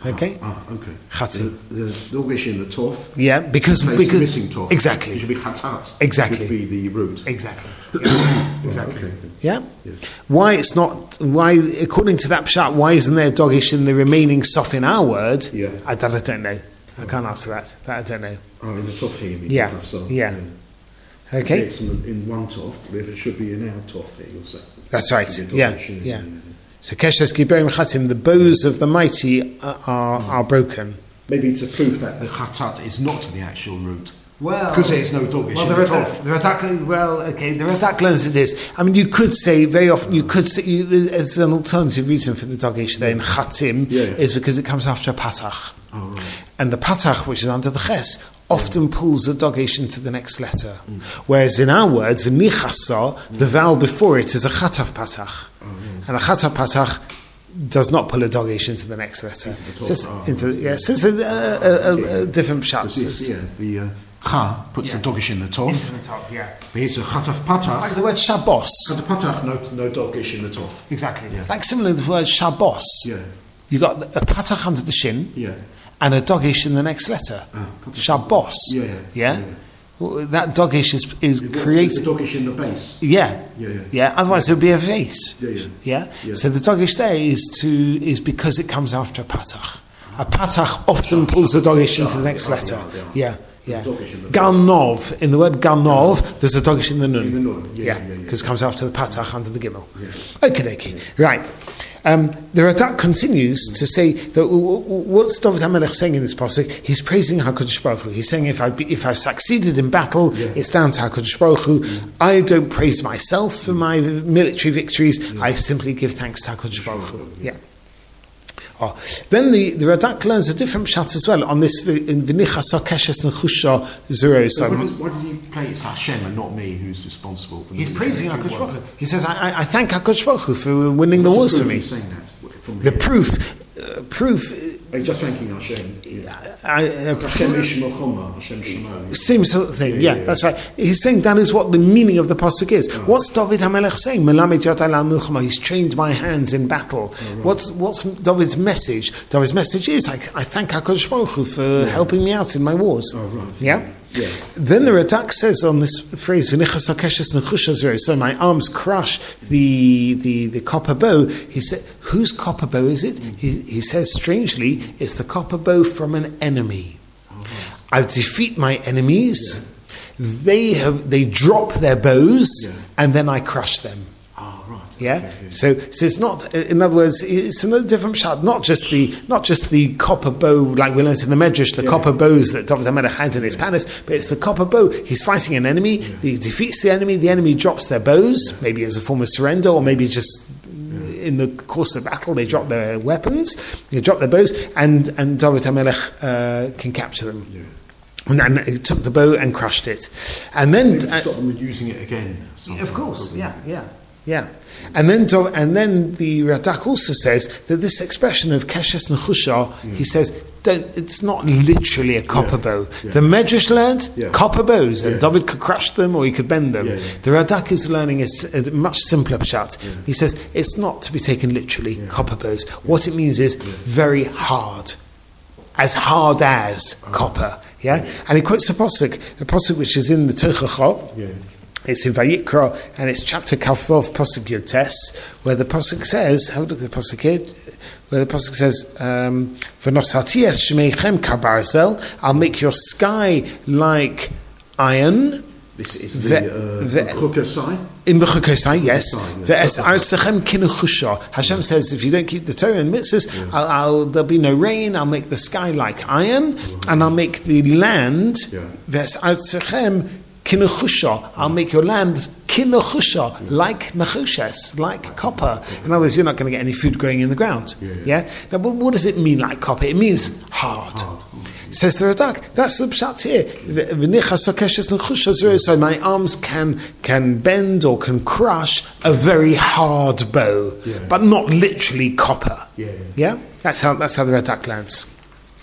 Okay? Ah, ah, okay. Chatim. The, the dogish in the tof. Yeah, because Because because missing tof. exactly. It should be chatat. Exactly. It should be the root. Exactly. Yeah. Exactly. Oh, okay. Yeah. Yes. Why it's not? Why according to that pshat? Why isn't there dogish in the remaining sof in our word? Yeah. I, that I don't know. I can't answer that. That I don't know. Oh, in the tof here. you mean, Yeah. so, Yeah. Say Okay. it's in, in one tof, but if it should be in our tof here, you'll say. That's right. It'll be Yeah. dogish in- Yeah. So keshes kiberim chatim. The bows of the mighty are are, are broken. Maybe it's a proof that the chatat is not the actual root. Well, Because there's no dogish Well, in the the Radak, tof. the Radak, well, okay, the Radak learns it is. I mean, you could say very often, you could say, you, as an alternative reason for the dogish there in chatim, Yeah, yeah. is because it comes after a patach. Oh, right. And the patach, which is under the ches, often pulls the dogish into the next letter. Whereas in our words, v'nichasa, the vowel before it is a chataf patach. And a chataf patach does not pull a dogish into the next letter. Into the top. So it's, Oh, into, yeah, so it's a, a, a, a different Because pshat. it's, yeah, the uh, cha puts Yeah. the dogish in the tof. Into the top, yeah. But here's a chataf patach. Like the word shabbos. But the patach, no, no dogish in the tof. Exactly. Yeah. Like similar to the word shabbos. Yeah. You got a patach under the shin Yeah. and a dogish in the next letter. Ah, patach. Shabbos. Yeah, yeah. Yeah? Yeah. Well, that dogish is, is It works created. with the dogish in the base. Yeah. Yeah, yeah. Otherwise, it would be a vase. Yeah, yeah. Yeah. Yeah. So the dogish there is to is because it comes after a patach. A patach often pulls the dogish into the next Yeah, letter. yeah, Yeah. Yeah. There's dogish in the- Ganov. In the word ganov, there's a dogish in the nun. In the nun, yeah, Yeah. yeah, yeah. Because it comes after the patach under the gimel. Yeah. Okay, okay. Right. Um, the Radak continues to say that w- w- what's David HaMelech saying in this pasuk? He's praising HaKadosh Baruch Hu. He's saying if I be, if I've succeeded in battle, Yeah. it's down to HaKadosh Baruch Hu. I don't praise myself for my military victories. I simply give thanks to HaKadosh Baruch Hu. Yeah. Oh. Then the, the Radak learns a different pshat as well on this vi- in V'nichasa keshes nechusha zero. So So why does, why does he play it's Hashem and not me who's responsible for he's the- praising the- HaKadosh Baruch Hu. He says, I, I, I thank HaKadosh Baruch Hu for winning the What's wars for proof me. he's saying that from The here? proof, uh, proof, He's just thanking Hashem. Yeah. I, uh, Hashem Ishmachoma, Hashem Shema. same sort of thing. Yeah, Yeah, yeah, yeah. that's right. He's saying that is what the meaning of the pasuk is. What's David HaMelech saying? Melamed yotai la milchama. He's trained my hands in battle. What's what's David's message? David's message is I, I thank HaKadosh Baruch Hu for helping me out in my wars. Oh, right. Yeah. Yeah. Then the Radak says on this phrase, "V'nichas hakeshes nechusha zero." So my arms crush the the the copper bow. He said, "Whose copper bow is it?" He he says strangely, it's the copper bow from an enemy. I defeat my enemies. They have they drop their bows, Yeah. and then I crush them. Oh, right. Yeah. Okay, okay. So, so it's not. In other words, it's another different shot. Not just the not just the copper bow like we learned in the Medrash, the Yeah. copper bows that David HaMelech had in his palace, but it's the copper bow. He's fighting an enemy. He defeats the enemy. The enemy drops their bows, maybe as a form of surrender, or maybe just in the course of battle they drop their weapons. They drop their bows, and and David HaMelech uh, can capture them. Yeah. And then he took the bow and crushed it, and then. Maybe uh, stop them using it again. sometime, of course, probably. yeah, yeah, yeah. And then, Do- and then the Radak also says that this expression of keshes nechusha, he says, don't, it's not literally a copper Yeah, bow. yeah. The Medrash learned Yeah. copper bows, and Yeah. David could crush them or he could bend them. Yeah, yeah. The Radak is learning a, s- a much simpler pshat. He says it's not to be taken literally, copper bows. What it means is very hard. As hard as copper, yeah? And he quotes a pasuk, a pasuk which is in the Tochacha. Yeah. It's in Vayikra, and it's chapter Kafov Pasuk Yud Tes, where the pasuk says, have a look at the pasuk here, where the pasuk says, um, "V'nosati es shmeichem kabarzel." I'll make your sky like iron. This is The- the, uh, the- the Chukosai. In Bechukosai, yes. Chukosai, The yes. es arsechem kinuchusha. Hashem says, if you don't keep the Torah and mitzvahs, I'll, I'll, there'll be no rain. I'll make the sky like iron, and I'll make the land. Yeah. Ves arsechem kinuchusha. I'll make your land kinuchusha, like nachushes, like copper. In other words, you're not going to get any food growing in the ground. Yeah, Yeah. yeah. Now, what, what does it mean, like copper? It means hard. Says the Radak, that's the pshat here. V'nichas hakeshes nechusha zero. So my arms can can bend or can crush a very hard bow, Yeah. but not literally copper. Yeah, yeah. Yeah? That's how that's how the Radak lands.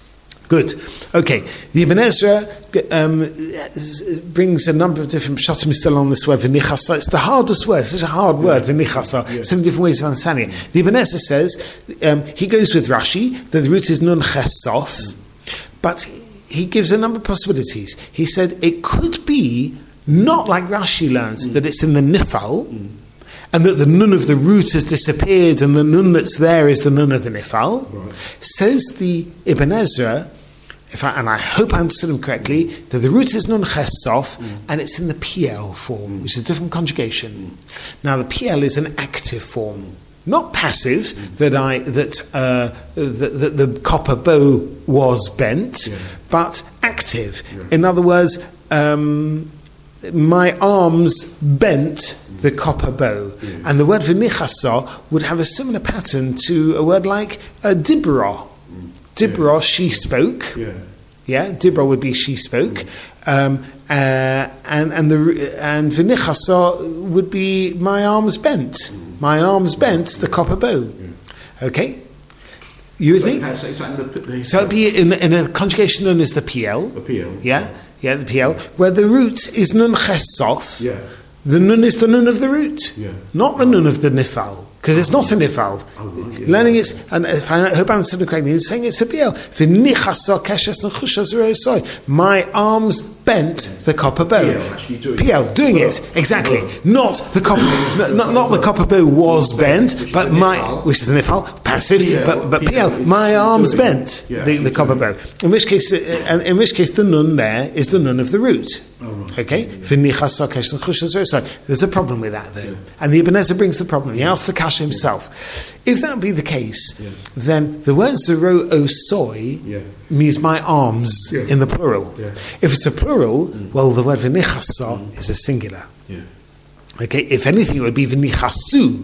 Good. Okay. The Ibn Ezra um, brings a number of different pshatim still on this word, v'nichasa. It's the hardest word. It's such a hard word, v'nichasa. Yeah. So many different ways of understanding it. The Ibn Ezra says, um, he goes with Rashi, that the root is nun chesof, mm. but he gives a number of possibilities. He said it could be not like Rashi learns, mm. that it's in the nifal, mm. and that the nun of the root has disappeared and the nun that's there is the nun of the nifal. Right. Says the Ibn Ezra, if I, and I hope I understood him correctly, that the root is nun chesof, mm. and it's in the P L form, mm. which is a different conjugation. Mm. Now the P L is an active form, not passive, mm. that I that, uh, that, that the copper bow was bent, yeah. but active. Yeah. In other words, um, my arms bent the copper bow. Yeah. And the word v'nichasa would have a similar pattern to a word like uh, dibra. Dibra, yeah. she spoke. Yeah, yeah. Dibra would be she spoke, um, uh, and and the and v'nichasa would be my arms bent. My arms bent the copper bow. Yeah. Okay, you with me? So, is that in the, the, so it'd be in, in a conjugation known as the P L. The P L. Yeah, yeah, the P L, where the root is nun chesof. Yeah. The nun is the nun of the root, yeah. not the nun of the nifal. Because it's not a nifal. Oh, right, yeah. Learning it, and if I hope I'm understanding correctly, he's saying it's a P L. My arms bent the copper bow. P L, doing it, exactly. Not the copper, not, not the copper bow was bent, but my, which is a nifal, passive, but, but P L, my arms bent the, the copper bow. In which case, uh, in which case the nun there is the nun of the root. Okay? There's a problem with that though. And the Ibn Ezra brings the problem. He asks the Kasha himself. If that would be the case, yeah. then the word zero osoi yeah. means my arms yeah. in the plural. Yeah. If it's a plural, mm. well, the word v'nichasa mm. is a singular. Yeah. Okay, if anything, it would be v'nichasu. Mm.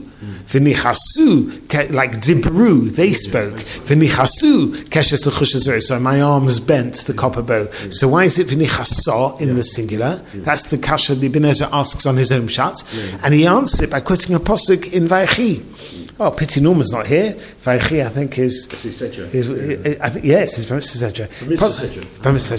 V'nichasu, like dibru, they spoke. V'nichasu, keshes l'chushazor. So my arms bent the copper bow. Yeah. So why is it v'nichasa in yeah. the singular? Yeah. That's the kasha the Ibn Ezra asks on his own shat. Yeah. And he answers it by quoting a pasuk in Vayechi. Oh, pity Norman's not here. Vayechi, I think, is... is yeah. I think, yes, it's from Mister Sedra. From Mister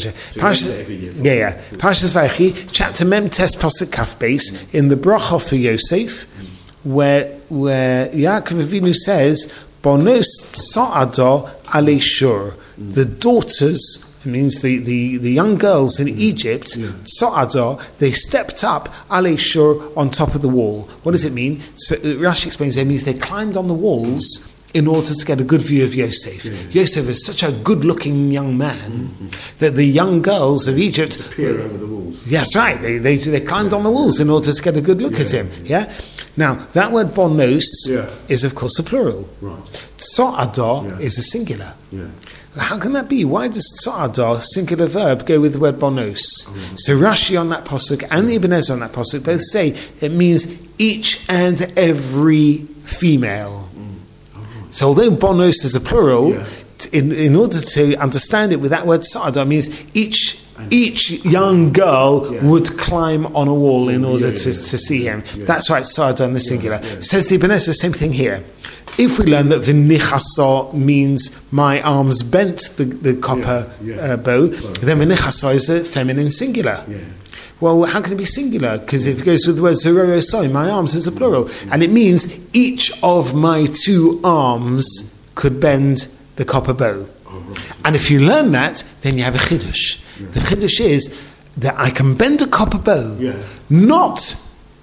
Sedra. Yeah, yeah. Parshas Vayechi, chapter Mem Tes Pasuk Kaf Beis, in the bracha for Yosef, where where Yaakov Avinu says, Bonos Tsa'ada Ale Shur, the daughters... It means the, the, the young girls in Egypt, yeah. Tsa'ada, they stepped up, Ale Shur, on top of the wall. What does it mean? So, Rashi explains it means they climbed on the walls in order to get a good view of Yosef. Yeah. Yosef is such a good-looking young man mm-hmm. that the young girls of Egypt... To peer over the walls. Yes, right. They they, they climbed yeah. on the walls in order to get a good look yeah. at him. Yeah. Now, that word bonos yeah. is, of course, a plural. Right. Tsa'ada yeah. is a singular. Yeah. How can that be? Why does tsa'ada, singular verb, go with the word bonos? Mm-hmm. So Rashi on that pasuk and the Ibn Ezra on that pasuk both say it means each and every female. Mm-hmm. So although bonos is a plural, yeah. in, in order to understand it with that word tsa'ada means each each young girl yeah. would climb on a wall in order yeah, yeah, to, yeah. to see him. Yeah. That's why it's tsa'ada in the singular. Yeah, yeah. Says the Ibn Ezra, same thing here. If we learn that v'nichasa means my arms bent the, the copper yeah, yeah. Uh, bow, right. then v'nichasa is a feminine singular. Yeah. Well, how can it be singular? Because if it goes with the word zerorosoi, my arms is a plural. Mm-hmm. And it means each of my two arms could bend the copper bow. Oh, right. And if you learn that, then you have a chiddush. Yeah. The chiddush is that I can bend a copper bow, yeah. not...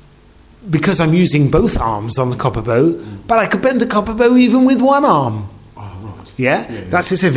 because I'm using both arms on the copper bow, mm. but I could bend a copper bow even with one arm. Oh, right. Yeah? yeah, yeah. That's it.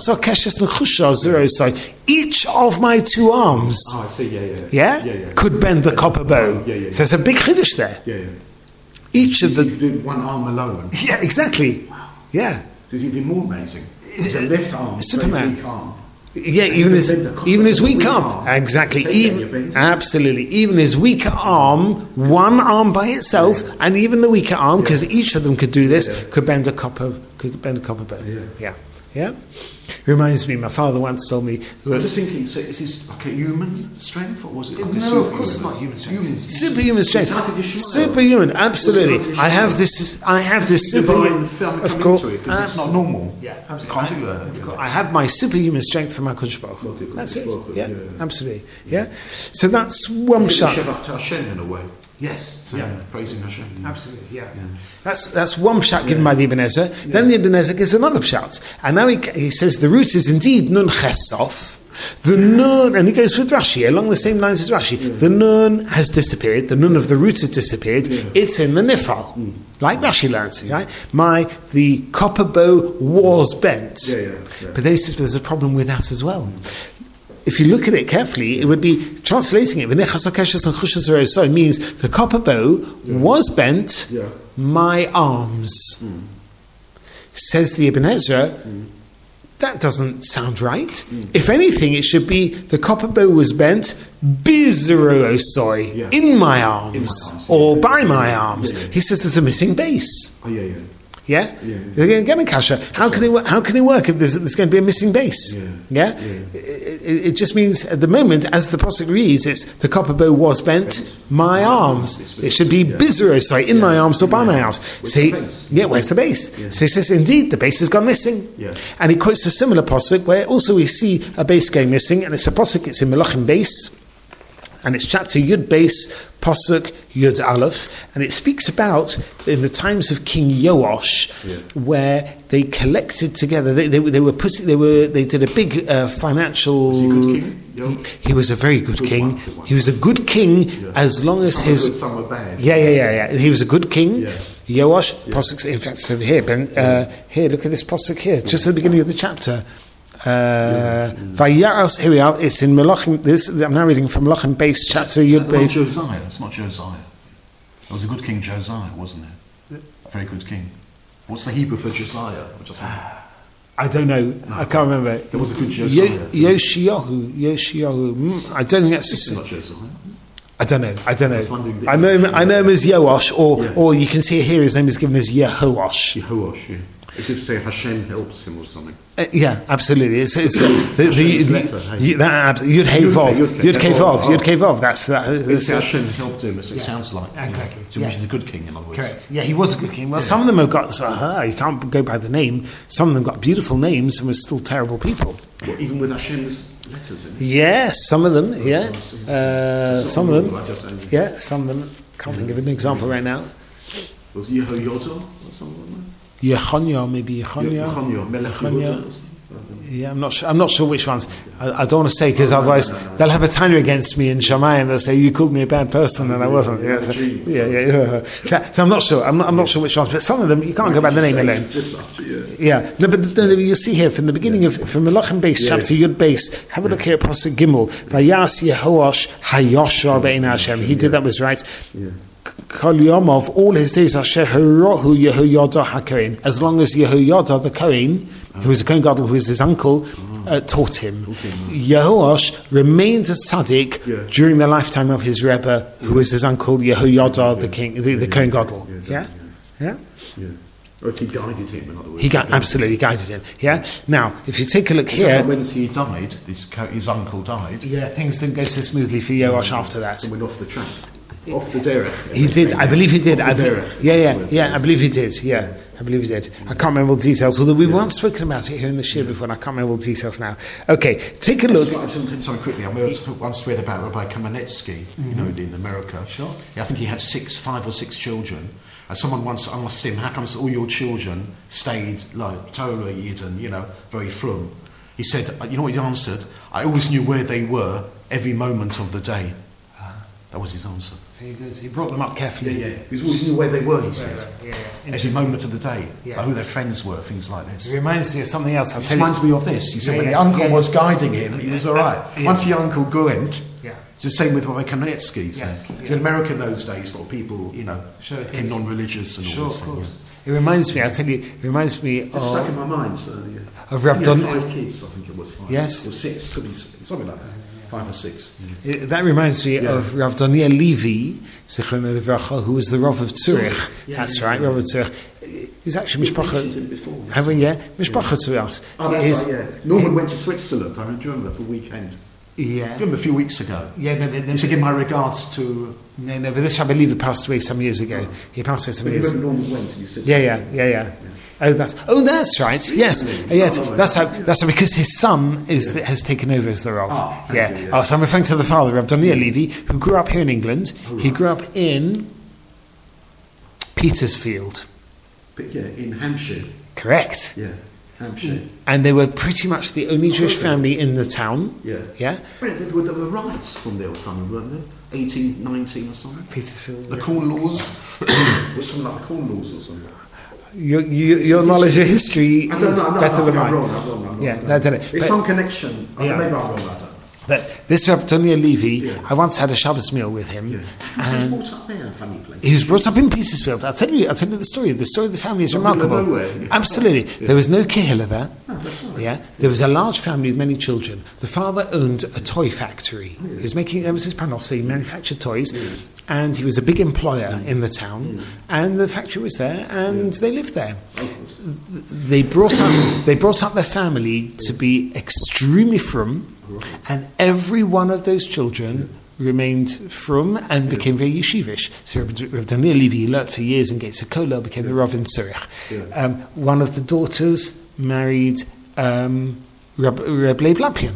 Each of my two arms oh, I see. Yeah, yeah. Yeah? Yeah, yeah. could bend the copper bow. Yeah, yeah. So there's a big chiddush there. Yeah, yeah. Each of the... You do one arm alone. Yeah, exactly. Wow. Yeah. It's even more amazing. It's a left arm, Superman. weak arm. Yeah, even his even his weak arm, exactly. Even, absolutely, even his weaker arm, one arm by itself, yeah. and even the weaker arm, because yeah. each of them could do this, yeah. could bend a copper, could bend a copper bow. Yeah. yeah. Yeah? Reminds me, my father once told me... I'm just thinking, so is this like a human strength, or was it like a No, of course it's not human strength. Human. Superhuman strength. Superhuman. Superhuman, absolutely. I have this, I have this superhuman... Of course. Because it's not normal. Yeah, You absolutely. can't do that. I have my superhuman strength from HaKadosh Baruch Hu. That's it. Yeah, absolutely. Yeah. So that's one It's shot. Shabbat to Hashem in a way. Yes. So, Yeah. praising Hashem. Absolutely, yeah. That's that's one pshat given by the Ibn Ezra. Then the Ibn Ezra gives another pshat. And now he, he says the root is indeed nun chesof. The nun, and he goes with Rashi, along the same lines as Rashi. Yeah. The nun has disappeared. The nun of the root has disappeared. Yeah. It's in the nifal. Mm. Like Rashi learns, right? My, the copper bow was bent. Yeah, yeah, yeah. But then he says, but there's a problem with that as well. If you look at it carefully, it would be translating it. It means the copper bow yeah. was bent, yeah. my arms. Mm. Says the Ibn Ezra, mm. that doesn't sound right. Mm. If anything, it should be the copper bow was bent, bizarosoi, yeah. in my arms, in my arms or yeah. by my arms. Yeah, yeah. He says there's a missing base. Oh, yeah, yeah. Yeah, yeah, yeah. Again, again, Kasha. How can it? How can it work if there's, there's going to be a missing base? Yeah, yeah? yeah. It, it, it just means at the moment, as the pasuk reads, it's the copper bow was bent, my arms. It should be yeah. bizarosai, in yeah. my arms or by my arms. So he, yeah, where's the base? Yeah. So he says, indeed, the base has gone missing. Yeah. And he quotes a similar pasuk where also we see a base going missing, and it's a pasuk. It's in Melachim base. And it's chapter Yud Base, Pasuk Yud Aleph, and it speaks about in the times of King Yoash, yeah. where they collected together. They, they, they were putting. They were. They did a big uh, financial. Was he a good king? He, he was a very good, good king. One, good he was a good king yeah. as long as some his. Good, some were bad. Yeah, yeah, yeah, yeah. He was a good king. Yeah. Yoash, yeah. Pasuk. In fact, it's over here. Ben, uh, here, look at this Pasuk here, just at the beginning of the chapter. Uh, Vayas, here we are. It's in Melachim. This I'm now reading from Melachim base chapter Yud Base. Josiah. It's not Josiah. It was a good king, Josiah, wasn't it? A very good king. What's the Hebrew for Josiah? I don't know. No, I can't remember. There was a good Josiah. Yo- Yoshiyahu. Yoshiyahu. Mm, I don't think that's. It's not Josiah. I don't know. I don't know. I know him. I know him as Yoash, or yeah. or you can see here his name is given as Yehoash. Yehoash. Yeah. It's if to say Hashem helps him or something. Uh, yeah, absolutely. It's, it's the, the, the, letter, hey. that Yud Kevov, Yud Kevov, Yud Kevov. That's that. It's Hashem helped him. It yeah. sounds like exactly. So yeah. He's a good king, in other words. Correct. Yeah, he was a good king. Well, yeah. some of them have got. So, uh, you can't go by the name. Some of them got beautiful names and were still terrible people. Well, even with Hashem's letters in it. Yes, some of them. Yeah, uh, some of them. Yeah, some of them. Can't think of an example right now. Was Yehoyada or something? Yechonia, maybe Yechonia. Yechonia, Melech Yehuda. Yeah, I'm not sure. I'm not sure which ones. I, I don't want to say because otherwise no, no, no. they'll have a tanya against me in Shammai and they'll say you called me a bad person and I wasn't. Yeah, so, yeah, yeah. yeah. So, so I'm not sure. I'm not, I'm not sure which ones, but some of them you can't go by the name alone. Yeah, no, but no, you'll see here from the beginning of from Melachim base yeah. chapter Yud base. Have a look here at Pasuk Gimel. Vayas Yehoash Hayosha Bein Hashem. He did that was right. Yeah. Kol Yomov, all his days are Shehurohu Yehoyada HaKohen. As long as Yehoyada the Kohen, who was a Kohen Gadol, who was his uncle, uh, taught him. Yehoash remained a tzaddik yeah. during the lifetime of his Rebbe, who was his uncle Yehoyada yeah. the king, the, the Kohen Gadol. Yeah, yeah. yeah? yeah. Or he guided him, in other words. He gu- absolutely guided him. Yeah. Now, if you take a look here, when he died, his his uncle died. Yeah, things didn't go so smoothly for Yoash after that. And went off the track. Off the derech. He did. I believe he did. I be- derech, yeah, yeah, yeah. I believe he did. Yeah, I believe he did. I can't remember all the details. Although we've yeah. once spoken about it here in the shir before, and I can't remember all the details now. Okay, take a look. I'm just something quickly. I once read about Rabbi Kamenetsky, mm-hmm. you know, in America. Sure. Yeah, I think he had six, five or six children. And someone once asked him, "How come all your children stayed like Torah Yidden, you know, very frum?" He said, "You know what he answered? I always knew where they were every moment of the day." That was his answer. He goes, he brought them up carefully. Yeah, yeah. He always knew where they were, he said. Yeah, yeah. Every moment of the day. Yeah. Like who their friends were, things like this. It reminds me of something else. I'll it reminds you. me of this. He said yeah, when yeah, the uncle yeah, was guiding him, he was all right. Yeah. Once the uncle went, yeah. it's the same with Rabbi Kamenetsky. Yes, yeah. In America in those days, a lot of people, you know, sure, became non-religious and sure, all this of course. thing. Yeah. It reminds me, I tell you, it reminds me it's of... It's stuck in my mind. So, yeah. Of Rav Don... five kids, I think it was five. Yes. Or six, could be something like that. five or six. Yeah. It, that reminds me Yeah. of Rav Daniel Levy, Zichrono Livracha, who was the Rav of Zurich. Yeah, That's yeah, right, yeah. Rav of Zurich. He's actually We Mishpacha. mentioned him before. Have we? Yeah, Mishpacha to us. Oh, that's His- right, yeah. Norman went to Switzerland, I remember, for a weekend. Yeah. Remember a few weeks ago. Yeah, no, no, no, He said, give my regards to... no, no, but this Rabbi Levy passed away some years ago. He passed away some But you years remember ago. Norman went and you said... Yeah, yeah, yeah, yeah. Oh, that's oh, that's right. Yes, Really? yes. Oh, no, That's how. yeah. That's how, because his son is Yeah. has taken over as the Rav. Ah, thank yeah. you, yeah. Oh, so I'm referring to the father, Rav Daniel Levy, who grew up here in England. He grew up in Petersfield. But yeah, in Hampshire. Correct. Yeah, Hampshire. And they were pretty much the only Jewish family in the town. Yeah. Yeah. But there were, there were riots from there or something, weren't there? eighteen nineteen or something? Petersfield. The Corn Laws? was something like the Corn Laws or something. Your, your, your knowledge of history I don't is know, I'm not, better I'm than wrong, mine. I'm wrong, I'm wrong, I'm wrong. Yeah, I don't no, I don't know. know. There's But- some connection. I Yeah. don't know, maybe I'm wrong about that. But this Rav Daniel Levy, Yeah. I once had a Shabbos meal with him. Yeah. And He was brought up there, a funny place. he was brought up in Petersfield. I'll tell you, I'll tell you the story. The story of the family is Not in the remarkable. nowhere. Absolutely. There was no kehillah there. Oh, that's right. Yeah. There was a large family with many children. The father owned a toy factory. He was making, that was his panos, he manufactured toys. And he was a big employer in the town. And the factory was there, and they lived there. They brought up, they brought up their family to be extremely frum, and every one of those children remained frum and became very yeshivish. So Rav Daniel Levy learned for years in Gates of Kola, became the Rav in Zurich. Yeah. Um, one of the daughters married um, Reb, Reb Leib Lapian.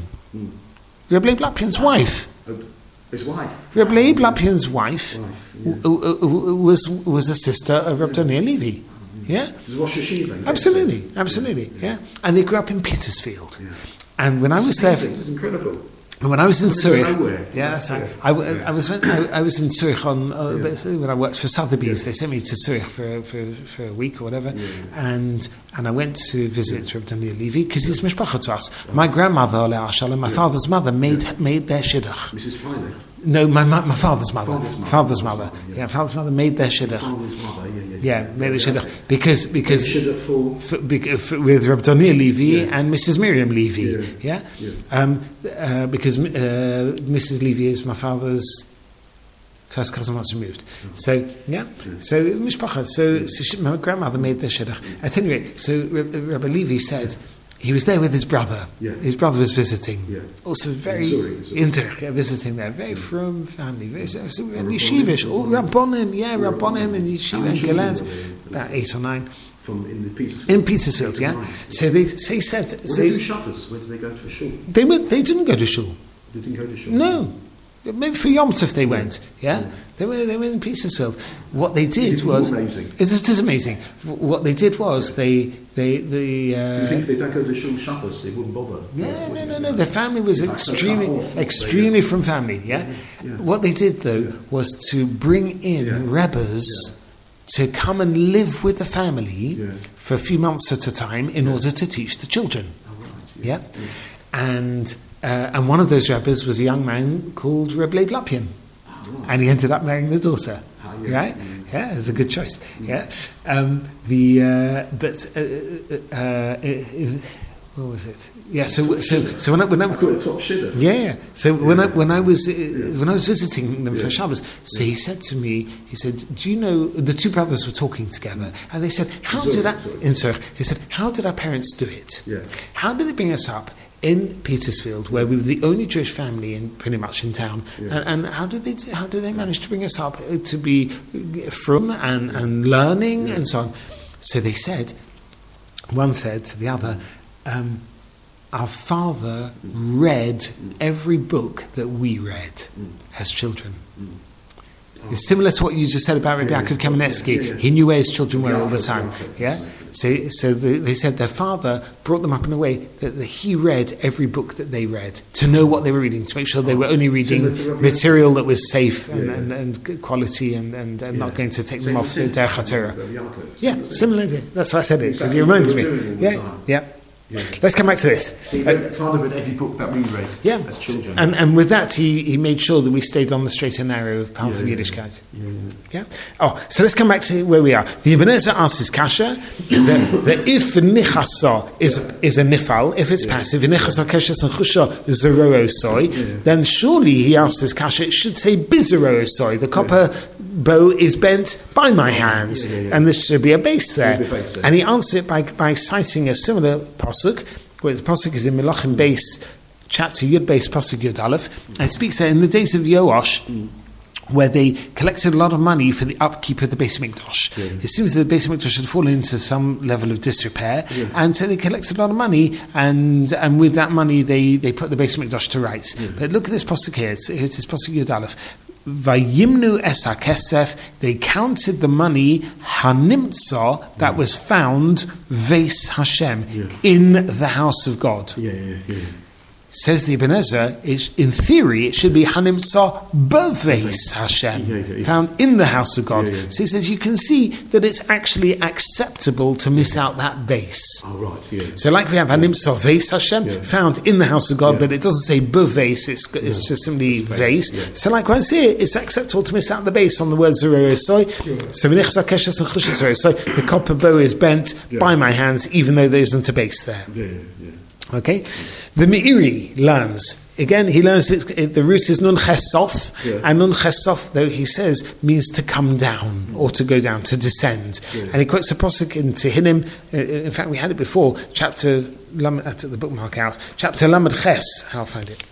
Reb Leib Lapian's wife. Uh, His wife. Reb Leib Lapian's wife Wife, yeah. w- w- w- was was a sister of Reb Daniel Levy. Yeah? It was Rosh Hashiva. Absolutely, absolutely, yeah. And they grew up in Petersfield. Yeah. And when I was there, It's incredible. when I was in Coming Zurich, from nowhere. yeah, that's right. Yeah. I, w- I was I, I was in Zurich on uh, Yeah. when I worked for Sotheby's. Yeah. They sent me to Zurich for for, for a week or whatever, Yeah. and and I went to visit Reb Daniel Levy because he's mishpacha to us. My grandmother, Oleh Shalom, my father's mother, made made their shidduch. Missus Friday. No, my my, my father's mother, Father's mother. father's mother, Yeah. yeah, father's mother made their shidduch. Father's mother, yeah, yeah. Yeah, made the shidduch because because. Shidduch for... For, bec- for, with Reb Daniel Levy Yeah. and Missus Miriam Levy, Yeah. yeah, Yeah. Um, uh, because uh, Missus Levy is my father's first cousin once removed. So yeah, so mishpacha. So, so she, my grandmother made the shidduch. At any rate, so Reb- Rabbi Levy said he was there with his brother. Yeah. His brother was visiting. Yeah. Also very In Zurich, in Zurich. in Zurich, yeah, visiting there. Very from family, very so, so, and yeshivish, all rabbonim, yeah, rabbonim and yeshiva and How many galad, children were there? about eight or nine. From in the Petersfield. In Petersfield, yeah. Right. So they, so he said, Where so did they do Shabbos? Where did they go to shul? they went, they didn't go to shul. They didn't go to shul? No, maybe for Yom Tov they went. Yeah, they were they were in Petersfield. What they did Isn't it was amazing? It is, it is amazing. What they did was they they the You uh, think if they don't go to shul Shabbos, they wouldn't bother? no no no no. Their family was Like, so extremely cut off, extremely they- from family. Yeah. Yeah. What they did though Yeah. was to bring in Yeah. rebbes. To come and live with the family Yeah. for a few months at a time in order to teach the children. Oh, right, Yeah, and uh, and one of those rabbis was a young man called Reb Leib Lapian, and he ended up marrying the daughter. Ah, yeah. Right? Yeah, it was a good choice. Yeah, um, the uh, but uh, uh, uh, uh, what was it? Yeah, so so so when I, when I I call it top shidduch. yeah, yeah. So when I when I was uh, when I was visiting them for Shabbos, so he said to me, he said, "Do you know?" The two brothers were talking together, and they said, "How Zurich, did our, Zurich. in Zurich?" They said, "How did our parents do it? Yeah. How did they bring us up in Petersfield, where we were the only Jewish family in pretty much in town? Yeah. And, and how did they do, how did they manage to bring us up uh, to be from and and learning and so on?" So they said, one said to the other. Um, Our father read every book that we read as children. It's similar to what you just said about Rabbi Yaakov Kamenetsky. Yeah, yeah. He knew where his children were all the Yeah, time. yeah, Yeah. So, so the, they said their father brought them up in a way that, that he read every book that they read to know what they were reading, to make sure they were only reading Similar to Rabbi material that was safe and, Yeah. and, and good quality and, and, and not Yeah. going to take them Same off the thing. Derech HaTorah. Rabbi Yaakov. Yeah, Same thing. similar. To, that's why I said it. Exactly It reminds what me. they were doing all the Yeah, time. yeah. Yeah. Let's come back to this. So he read, Father read every book that we read Yeah, as children. and and with that he, he made sure that we stayed on the straight and narrow path Yeah, of yeah, Yiddishkeit. Yeah, yeah. Yeah. Oh, so let's come back to where we are. The Ibn Ezra asks his kasha that, that if nichasa is is a nifal, if it's Yeah. passive, nichasa keshes and chusha zero soy, Yeah. then surely he asks his kasha. It should say bizero soy. The copper bow is bent by my hands, Yeah, yeah, yeah. and there should be a base there. Should be a base there. And he answers it by by citing a similar pasuk, where the pasuk is in Melachim base. Chapter Yud Beis Pasuk Yud Aleph, and it speaks there in the days of Yoash, Mm. where they collected a lot of money for the upkeep of the Beis Mikdash. Yeah. It seems that the Beis Mikdash had fallen into some level of disrepair, Yeah. and so they collected a lot of money, and and with that money they, they put the Beis Mikdash to rights. Yeah. But look at this pasuk here. It's, it's this pasuk Yud Aleph. Vayimnu es hakesef. They counted the money hanimtza that was found ves Hashem Yeah. in the house of God. Yeah, yeah, yeah. Says the Ibn Ezra, it, in theory, it should be Hanimsa Beves Hashem, Yeah, yeah, yeah. found in the house of God. Yeah, yeah. So he says you can see that it's actually acceptable to miss out that base. Oh, right, yeah. So like we have Hanimsa Ves Hashem, Yeah. found in the house of God, Yeah. but it doesn't say Beves, it's, it's Yeah. just simply It's Ves. base, yeah. So likewise here, it's acceptable to miss out the base on the word Zero Soy. So V'nichsa Keshes and Chushes Zero Soy, the copper bow is bent Yeah. by my hands, even though there isn't a base there. Yeah, yeah, yeah. Okay, the Meiri learns again. He learns it, it, the root is nun chesof, Yeah. and nun chesof, though he says, means to come down or to go down, to descend. Yeah. And he quotes a pasuk in Tehillim. Uh, in fact, we had it before. Chapter Lamed, I took the bookmark out. Chapter Lamed Ches. I'll find it.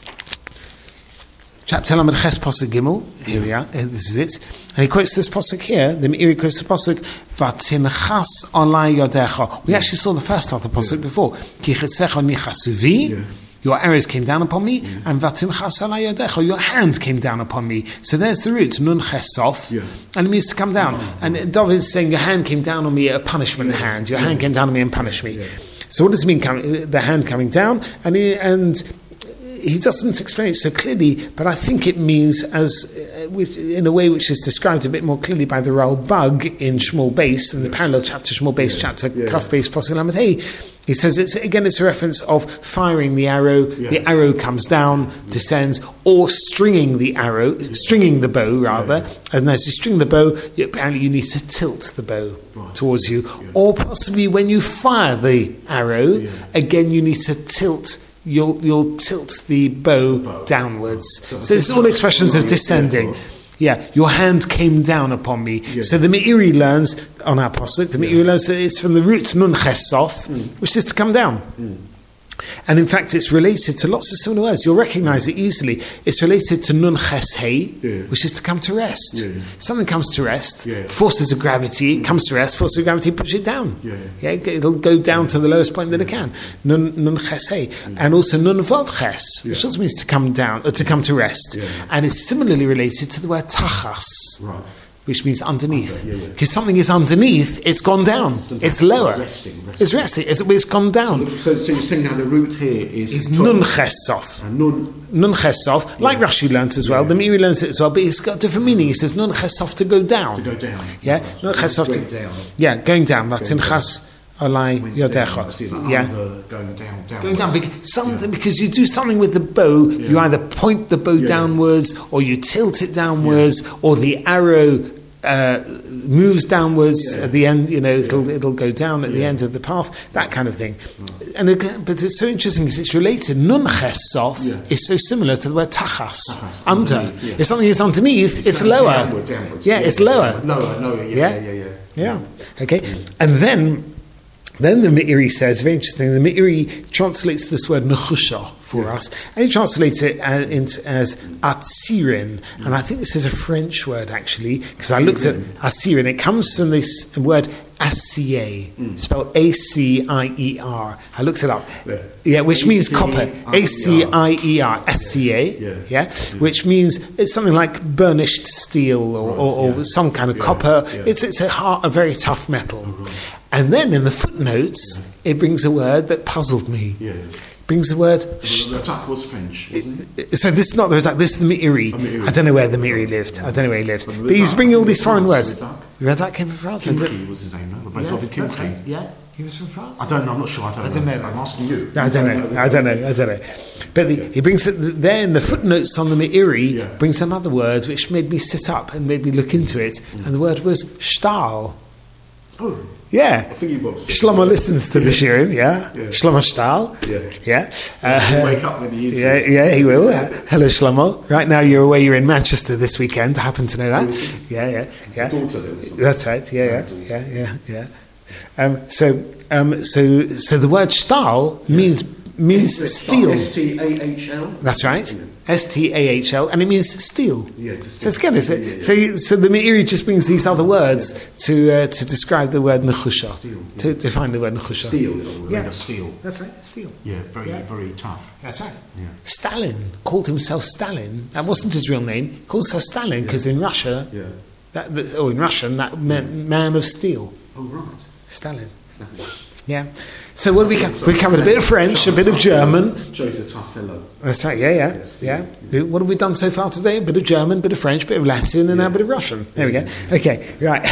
Chapter Lamed Ches pasuk Gimel. Here we are. Uh, this is it. And he quotes this pasuk here. The Meiri quotes the pasuk Vatinchas alai yodecha. We actually saw the first half of the pasuk Yeah. before. Ki chetzecha nichasuvi. Yeah. Your arrows came down upon me, and vatinchas alai yodecha. Your hand came down upon me. So there's the root nun chesof, Yeah. and it means to come down. And David is saying, your hand came down on me, a punishment hand. Your hand came down on me and punished me. Yeah. So what does it mean? Coming, the hand coming down, and he, and he doesn't explain it so clearly, but I think it means as uh, which, in a way which is described a bit more clearly by the Ralbag in Shmuel Beis, in the parallel chapter, Shmuel Beis Yeah. chapter, Yeah. Kaf Beis Pasuk Lamed Hey. He says it's again it's a reference of firing the arrow. Yeah. The arrow comes down, descends, or stringing the arrow, stringing the bow rather. And as you string the bow, you, apparently you need to tilt the bow Right. towards you, Yeah. or possibly when you fire the arrow, Yeah. again you need to tilt. You'll you'll tilt the bow, bow. downwards. So So it's all expressions of yeah, descending. yeah. Yeah, your hand came down upon me. Yeah. So the Meiri learns on our pasuk. The Meiri learns that it's from the root nun chesof, which is to come down. And in fact, it's related to lots of similar words. You'll recognize it easily. It's related to nun cheshei, Yeah. which is to come to rest. Yeah. If something comes to rest, Yeah. forces of gravity, it comes to rest, forces of gravity push it down. Yeah. Yeah, it'll go down to the lowest point that it can. Nun, nun cheshei. And also nun vav ches, which Yeah. also means to come down, or to come to rest. Yeah. And it's similarly related to the word tachas, Right. which means underneath. Okay, yeah, yeah. Because something is underneath, it's gone down. It's lower. Resting, resting. It's resting. It's, it's gone down. So, so you're saying now the root here is It's top, nun chesof. and nun. Nun chesof, like Rashi learnt as well. The Meiri learns it as well, but it's got a different meaning. He says nun chesof to go down. To go down. Yeah, nun chesof to Going down. yeah, going down. Vatinchas alai When down, I yodecha. see the Yeah. arms are going down, downwards. Going down because, something, because you do something with the bow, you either point the bow Yeah. downwards, or you tilt it downwards, or the arrow uh, moves downwards Yeah. at the end. You know, it'll it'll go down at the Yeah. end of the path. That kind of thing. And again, but it's so interesting because it's related. Nun chesof Yeah. is so similar to the word tachas, Tachas, under. underneath, yeah. If something is underneath, it's, It's lower. downward, downwards. Yeah, it's lower. Lower, lower. Yeah? Yeah, yeah, yeah. yeah. Yeah. Okay. And then, then the Meiri says, very interesting, the Meiri translates this word nechusha for Yeah. us, and he translates it uh, into, as atzirin, and I think this is a French word actually, because I looked at atzirin. It comes from this word acier, spelled A C I E R. I looked it up. Yeah. Yeah, which means A C I E R. copper. A C I E R, acier. Yeah. Yeah, which means it's something like burnished steel or, or, or yeah. some kind of Yeah, copper. yeah. It's it's a, hard, a very tough metal. And then in the footnotes, it brings a word that puzzled me. Yeah. It brings the word. Sh- The attack was French, wasn't it? so this is not the Radak, this is the Meiri. Oh, Meiri. I don't know where the Meiri lived. I don't know where he lived. From But he's Radak. bring all these foreign France, words. Radak. You read that came from France? I did- Kilkey was his name, no? Rabbi Yes, David that's right. Kilkey. Yeah, he was from France. I don't know, I'm not sure, I don't, I don't know. I'm asking you. I don't know. I don't know. I don't know. But the, he brings it there in the footnotes on the Meiri. Yeah. Brings another word which made me sit up and made me look into it, Mm. and the word was shtal. Oh, Yeah, I think you've obviously... Shlomo listens to the shirim. Yeah, Yeah. Shlomo Shtal. Yeah. Yeah. He'll wake up when he hears Yeah, this. yeah, he will. Uh, hello, Shlomo. Right now, you're away. You're in Manchester this weekend. I happen to know that. Yeah, yeah, yeah. Daughter there was. That's right. Yeah, yeah, yeah, yeah, yeah. Um, so, um, so, so the word shtal means means steel. S T A H L? That's right. S T A H L, and it means steel. Yeah, to So it's again, it's, yeah, yeah, yeah. so you, so the Meiri just brings these other words to uh, to describe the word nechusha, Steel, yeah. to define the word nechusha. Steel, made Yeah. of steel. That's right, steel. Yeah, very, Yeah. very tough. That's right. Yeah. Stalin called himself Stalin. That wasn't his real name. He called himself Stalin because in Russia, Yeah. that, that, oh, in Russian, that meant man of steel. Oh, right. Stalin. Yeah. So what do we co- we covered a bit of French, a bit of German. Joe's a tough fellow. That's right. Yeah, yeah, yeah. What have we done so far today? A bit of German, a bit of French, a bit of Latin, and now a bit of Russian. There we go. Okay. Right.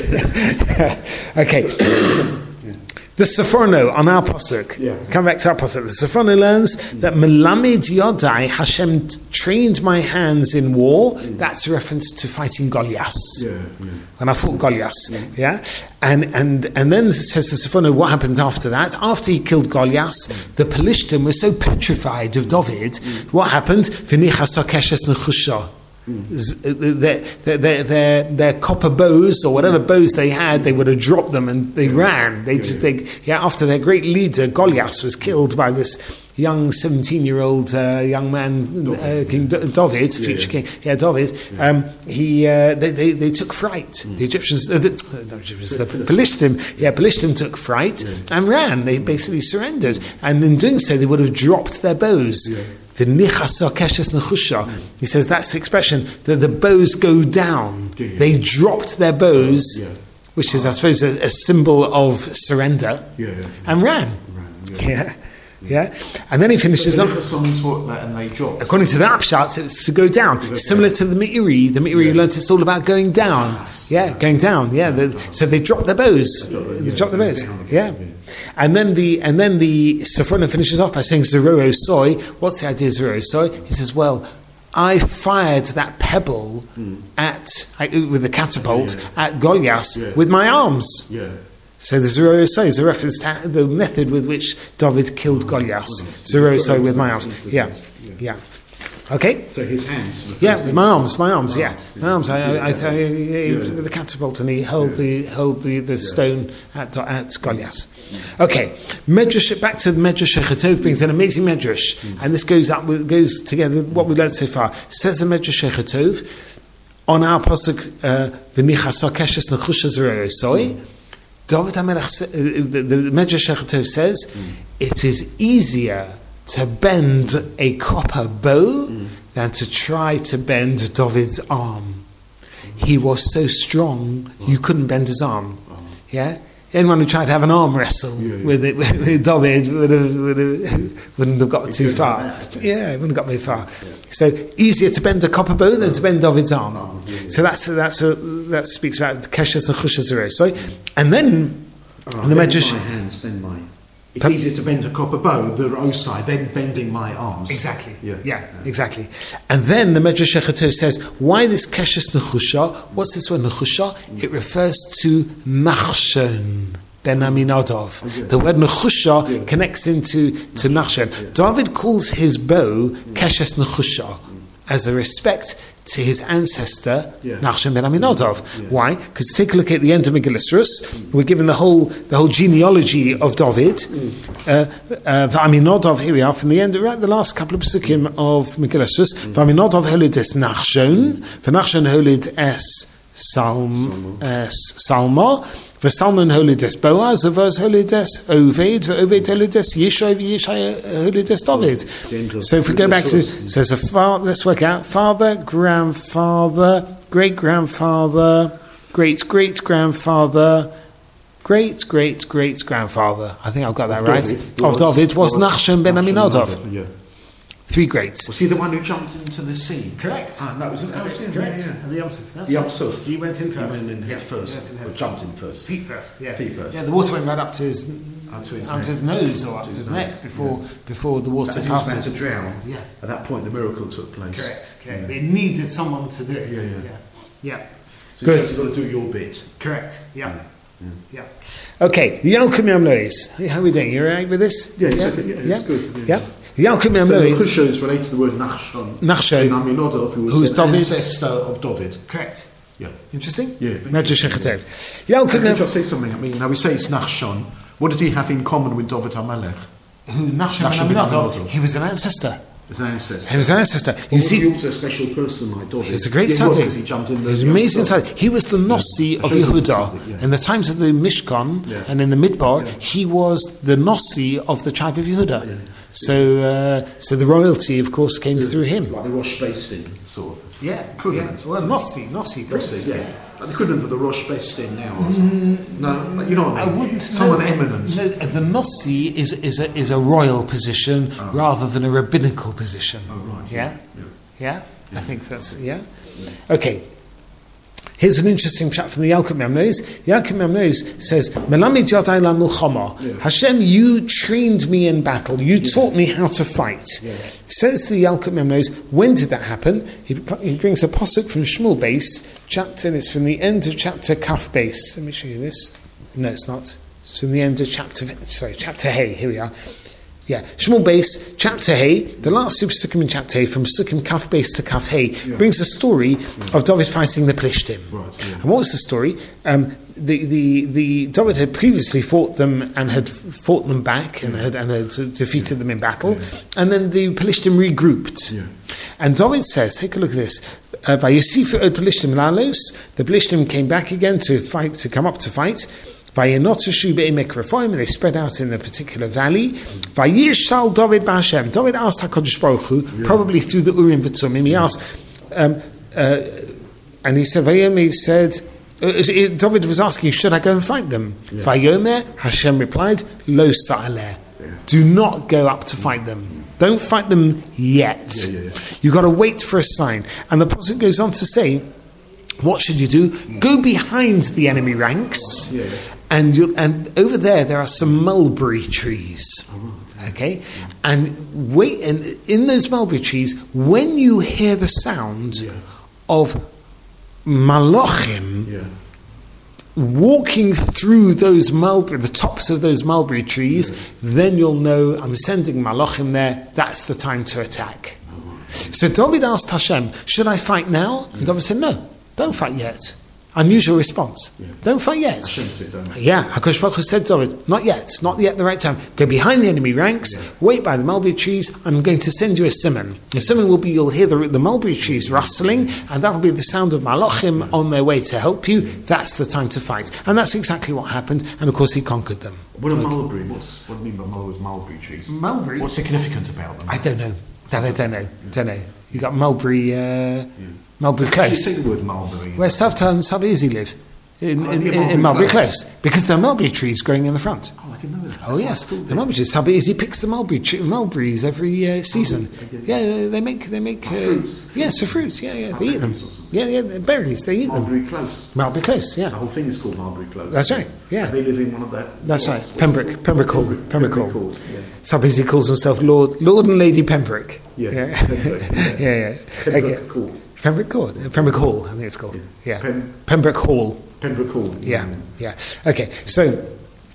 Okay. The Sephorno on our pasuk. Yeah. Come back to our pasuk. The Sephorno learns that Melamed Yodai, Hashem trained my hands in war. That's a reference to fighting Goliath. Yeah, yeah. And I fought Goliath. Yeah. And and and then says the Sephorno, what happened after that? After he killed Goliath, the Pelishtim were so petrified of David. What happened? V'nichas hakeshes nechusha. Their, their, their, their, their copper bows or whatever bows they had, they would have dropped them and they ran. They just, they, yeah, after their great leader Goliath was killed by this young seventeen-year-old uh, young man, uh, King D- David, future king, yeah, David. Um, he, uh, they, they, they took fright. The Egyptians, uh, the, uh, the Egyptians, the Pelishtim, yeah, Pelishtim took fright and ran. They basically surrendered, and in doing so, they would have dropped their bows. He says that's the expression that the bows go down. They dropped their bows, which is, I suppose, a, a symbol of surrender, and ran. Yeah, yeah. And then he finishes So up. the song is what, that, and they drop. According to the Upshot, it's to go down. Similar to the Meiri. The Meiri Yeah. learnt it's all about going down. Yeah, going down. Yeah. The, so they drop their bows. They drop their bows. Yeah. And then the and then the Sephorno finishes off by saying Zeroro soy. What's the idea of Zeroro soy? He says, well, I fired that pebble at I, with the catapult Yeah. at Goliath Yeah. with my arms. Yeah. So the Zeroro soy is a reference to the method with which David killed Goliath. Zeroro soy with my arms. Yeah, yeah. Okay. So his hands. Yeah, with my arms, my arms, yeah, yeah. my arms. I, I, I, I, I Yeah. with the catapult, and he held the held the, the stone at at Goliath. Okay, Medrash. Back to the Medrash Shechetov brings an amazing Medrash, and this goes up with, goes together with what we learned so far. Says the Medrash Shechetov on our pasuk V'nichas hakeshes nechusha zerei soy. David HaMelech, uh, the, the Medrash Shechetov says, it is easier to bend a copper bow mm. than to try to bend David's arm. He was so strong, oh. you couldn't bend his arm. Oh. Yeah? Anyone who tried to have an arm wrestle yeah, yeah. with it, with, with David would have, would have, wouldn't have got it too far. Yeah, it wouldn't have got very far. Yeah. So easier to bend a copper bow than to bend David's arm. Oh, yeah, yeah. So that's that's a, that speaks about Keshes and Chushas. So, and then oh, the Medrash. My hands, then my. It's Pardon? Easier to bend a copper bow, the osai, then bending my arms. Exactly. Yeah, yeah, yeah. exactly. And then the Medrash Shechetov says, why this Keshes Nechusha? What's this word Nechusha? Mm. It refers to Nachshon ben Aminadov. Oh, yeah. The word Nechusha yeah. connects into to Nachshon. Yeah. David calls his bow mm. Keshes Nechusha mm. as a respect to his ancestor, yeah. Nachshon ben Aminadov. Yeah. Why? Because take a look at the end of Megillah Rus. Mm. We're given the whole the whole genealogy of David. Mm. Uh, uh, Aminadov, here we are, from the end, right, the last couple of psukim of Megillah Rus. Aminadov holid es Nachshon, v'Nachshon holid es Salm, es Salma, v'Salmon holid es Boaz, v'Boaz holid es Oved, v'Oved holid es Yishai, v'Yishai holid es David. So if we go back to, says a father, let's work out, father, grandfather, great-grandfather, great-great-grandfather, great-great-great-grandfather, I think I've got that right, of David was Nachshon ben Aminadov. Three greats. Was he the one who jumped into the sea? Correct. Ah, no, was it? That was him. Correct. Yeah, yeah. And the Yom Suf. That's The Yom right. Suf. He went in first. He went in head Yeah, first. he went in head Or first. jumped in first. Feet first, yeah. Feet first. Yeah, the water went right up to his, Up to his up neck. to his nose or up To to his his nose, neck before yeah. before the water As he was about parted. to drown, Yeah. at that point the miracle took place. Correct. Okay. Yeah. It needed someone to do it. Yeah, yeah. Yeah. Yeah. So Good. you've got to do your bit. Correct. Yeah. Yeah. Yeah. Okay. The Yalkut Memnois. How are we doing? You alright with this? Yeah, it's Yeah. okay, yeah, it's Yeah. good, Yeah. yeah. The Yalkut So the Memnois. Chusha is related to the word Nachshon. Nachshon. In Aminodov, who was, Who was an David's- ancestor of David. Correct. Yeah. Interesting. Yeah. Medrash Yeah. Shechetev. Can Yalkut I Mem. just say something? I mean, now we say it's Nachshon. What did he have in common with David HaMelech? Who Nachshon Nachshon ben ben Aminadab. Aminadab. He was an ancestor. As an ancestor. He was an ancestor. But You was see, he also a special person like David? he was a great yeah, he was, tzaddik. because he jumped in He the was amazing Yom Tov. tzaddik. He was the Nossi Yeah. of Shows you the Yehuda. tzaddik, yeah. In the times of the Mishkan Yeah. and in the Midbar, Yeah. he was the Nossi of the tribe of Yehuda. Yeah. So, uh, so the royalty, of course, came through him. Like the Rosh Beis-Din, sort of. Yeah, Equivalent. yeah. Well, Nossi, Nossi, That's it, yeah. Like the equivalent of the Rosh Beis-Din now. Or something. No, like, you know what I I mean? wouldn't. Someone no, eminent. No, the Nossi is is a is a royal position Oh. rather than a rabbinical position. Oh, right. Yeah? Yeah. Yeah, I think that's yeah. Okay. Here's an interesting chat from the Yalkut Memnois. Yalkut Memnois says, "Melamid yadai la milchama." Yeah. Hashem, you trained me in battle. You taught me how to fight. Yeah. Says the Yalkut Memnois, when did that happen? He, he brings a posuk from Shmuel Beis, chapter, and it's from the end of chapter Kaf Beis. Let me show you this. No, it's not. It's from the end of chapter. Sorry, chapter Hey. Here we are. Yeah, Shmuel Beis, chapter Hey, the last super Sukkim in chapter Hey, from Sukkim Kaf Beis to Kaf Hey, Yeah. brings a story of David fighting the Plishtim. Right, yeah. And what was the story? Um, the, the, the David had previously fought them and had fought them back and had, and had defeated them in battle, and then the Plishtim regrouped. Yeah. And David says, take a look at this. Uh, Vayosifu od Plishtim lalos, the Plishtim came back again to fight, to come up to fight. Vayenotoshu be'emek Rephaim, they spread out in a particular valley. Vayishal David b'Hashem. David asked HaKadosh Baruch Hu, probably through the Urim V'Tumim, he asked, um, uh, and he said, Vayomer, he said, uh, David was asking, should I go and fight them? Yeah. Vayomer, Hashem replied, Lo sa'aleh. Do not go up to fight them. Don't fight them yet. Yeah, yeah, yeah. You've got to wait for a sign. And the Pasuk goes on to say, what should you do? Go behind the enemy ranks, Yeah, yeah. and you'll, and over there there are some mulberry trees. Okay, and wait, and in those mulberry trees, when you hear the sound Yeah. of malachim Yeah. walking through those mulberry, the tops of those mulberry trees, then you'll know I'm sending malachim there. That's the time to attack. So David asked Hashem, "Should I fight now?" And David said, "No, don't fight yet." Unusual response. Yeah. Don't fight yet. Hashem said, don't. Yeah, HaKadosh Baruch Hu said to David, not yet, not yet the right time. Go behind the enemy ranks, Yeah. wait by the mulberry trees, I'm going to send you a simon. The simon will be, you'll hear the, the mulberry trees rustling, and that'll be the sound of malachim on their way to help you. That's the time to fight. And that's exactly what happened, and of course he conquered them. What are mulberry? What's, what do you mean by mulberry, mulberry trees? Mulberry? What's significant about them? I don't know. That I don't know. I don't know. You got mulberry, uh, mulberry You close. say the word mulberry. Where Savta and Sabizi live. In, Oh, in, near in, in Mulberry Mulberry Close. Close. Because there are mulberry trees growing in the front. Oh, I didn't know that. Oh yes, the mulberry trees. Sabizi picks the mulberry tre- mulberries every uh, season. okay. Yeah, they make they make uh, fruits? yes, the fruits. Yeah, yeah, they eat them. berries or something? Yeah, yeah, the berries. They eat them. Mulberry Close. Mulberry Close. The Yeah, whole thing is called Mulberry Close. that's right. Yeah, And they live in one of the... that's what's- right. what's Pembroke, it called? Pembroke Hall, Pembroke, Pembroke Pembroke Hall. Hall, yeah. Sabizi calls himself Lord Lord and Lady Pembroke. Yeah, yeah, Pembroke, yeah. yeah. Pembroke Okay. Court. Pembroke Court, uh, Pembroke Hall, I think it's called. Yeah, Pem- Pembroke Hall. Pembroke Hall. Yeah, yeah. Okay, so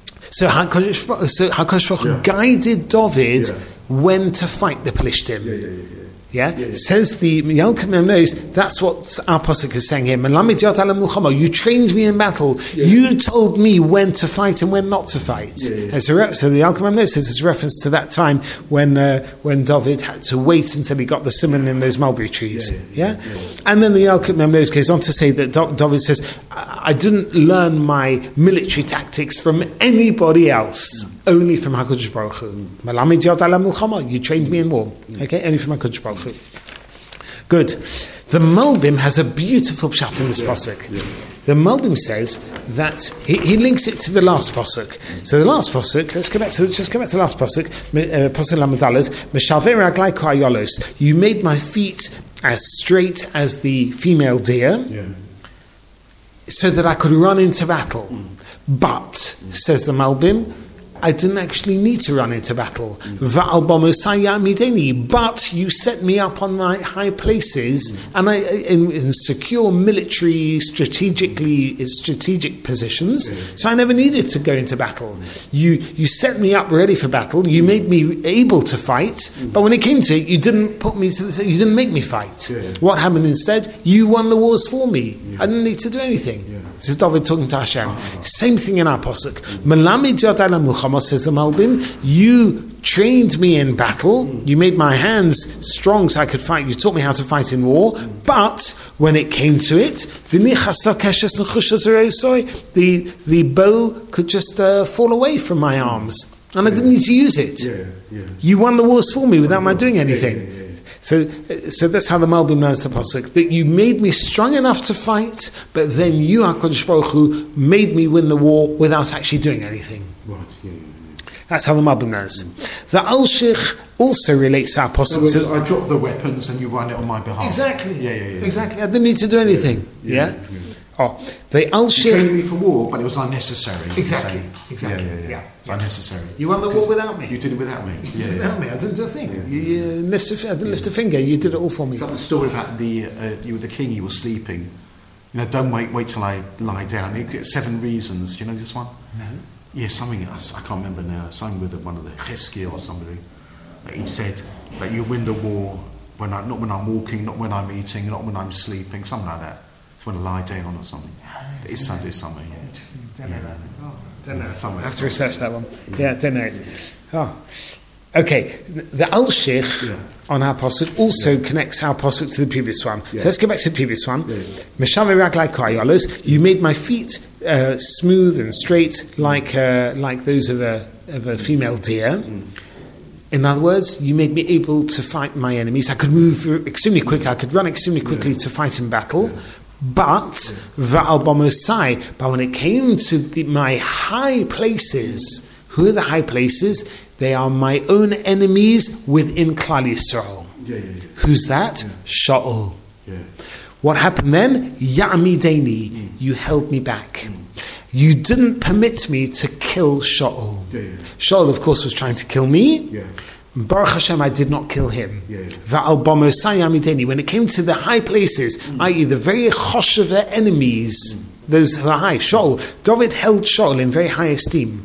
so HaKadosh Baruch- so HaKadosh Baruch Hu Yeah. guided David Yeah. when to fight the Plishtim. Yeah, yeah, yeah, yeah. Yeah? Yeah, yeah. Says the Yalkut Memnois, that's what our pasuk is saying here. "Melamid yad ala milchama." You trained me in battle. Yeah. You told me when to fight and when not to fight. Yeah, yeah. And so, re- so the Yalkut Memnois says it's a reference to that time when uh, when David had to wait until he got the simon in those mulberry trees. Yeah, Yeah, yeah, yeah. And then the Yalkut Memnois goes on to say that Do- David says, I-, "I didn't learn my military tactics from anybody else." Only from HaKadosh Baruch Hu. Melamid yad ala milchama. You trained me in war. Okay, only from HaKadosh Baruch Hu. Good. The Malbim has a beautiful pshat in this pasuk. yeah. The Malbim says, that he, he links it to the last pasuk. So the last pasuk, let's go back to just go back to the last pasuk. Uh, pasuk Lamed Daled, Meshavei raglai ka'ayolos. You made my feet as straight as the female deer, Yeah. so that I could run into battle. But, says the Malbim, I didn't actually need to run into battle. Va'al b'mosai ya'amideni. But you set me up on my high places and I in, in secure military, strategically strategic positions. So I never needed to go into battle. You you set me up ready for battle. You made me able to fight. But when it came to it, you didn't put me to the, you didn't make me fight. Yeah. What happened instead? You won the wars for me. I didn't need to do anything. Yeah. This is David talking to Hashem. Same thing in our pasuk. Melamid yadai lamilchama, says the Malbim. You trained me in battle. You made my hands strong so I could fight. You taught me how to fight in war. But when it came to it, the the bow could just uh, fall away from my arms, and I didn't need to use it. Yeah, yeah. You won the wars for me without my doing anything. Yeah, yeah, yeah. So, so that's how the Malbim knows the pasuk, that you made me strong enough to fight, but then you, HaKadosh Baruch Hu, made me win the war without actually doing anything. Right, yeah, yeah, yeah. That's how the Malbim knows. Mm. The Al-Shich also relates our pasuk So to... I dropped the weapons and you run it on my behalf. Exactly. Yeah, yeah, yeah. Exactly. I didn't need to do anything. Yeah? Yeah, yeah, yeah. Oh, the You Al-Shich... trained me for war, but it was unnecessary. Exactly, So- exactly, Yeah, yeah, yeah. yeah. It's unnecessary. You won the war without me. You did it without me. You Yeah, did it yeah. without me. I didn't do a thing. Yeah. You, you lift a, I didn't lift a finger. You did it all for me. Is that the story about the uh, you were the king? You were sleeping. You know, don't wait. Wait till I lie down. You get seven reasons. Do you know this one? No. Yeah, something else. I can't remember now. Something with one of the Chesky or somebody. That he said that you win the war when I not when I'm walking, not when I'm eating, not when I'm sleeping. Something like that. It's when I lie down or something. It is something. Something. Yeah. Interesting. Don't know Yeah. that. Oh, don't know. Somewhere, I have to somewhere. research that one. Yeah, don't know it. Oh. Okay, the Al-Shich Yeah. on our pasuk also Yeah. connects our pasuk to the previous one. Yeah. So let's go back to the previous one. Yeah. Meshavei raglai ka'ayolos. You made my feet uh, smooth and straight like uh, like those of a of a female deer. Mm. In other words, you made me able to fight my enemies. I could move extremely quickly. I could run extremely quickly Yeah. to fight in battle. Yeah. But va'al b'mosai, but when it came to the, my high places, who are the high places? They are my own enemies within Klal Yisrael. Yeah, yeah, yeah. Who's that? Yeah. Shaul. Yeah. What happened then? Ya'amideni. Mm. You held me back. You didn't permit me to kill Shaul. Yeah, yeah. Shaul, of course, was trying to kill me. Yeah. Baruch Hashem, I did not kill him. Yeah. Va'al b'mosai ya'amideni. When it came to the high places, Mm. that is the very choshev enemies, those who are high, Shaul, David held Shaul in very high esteem.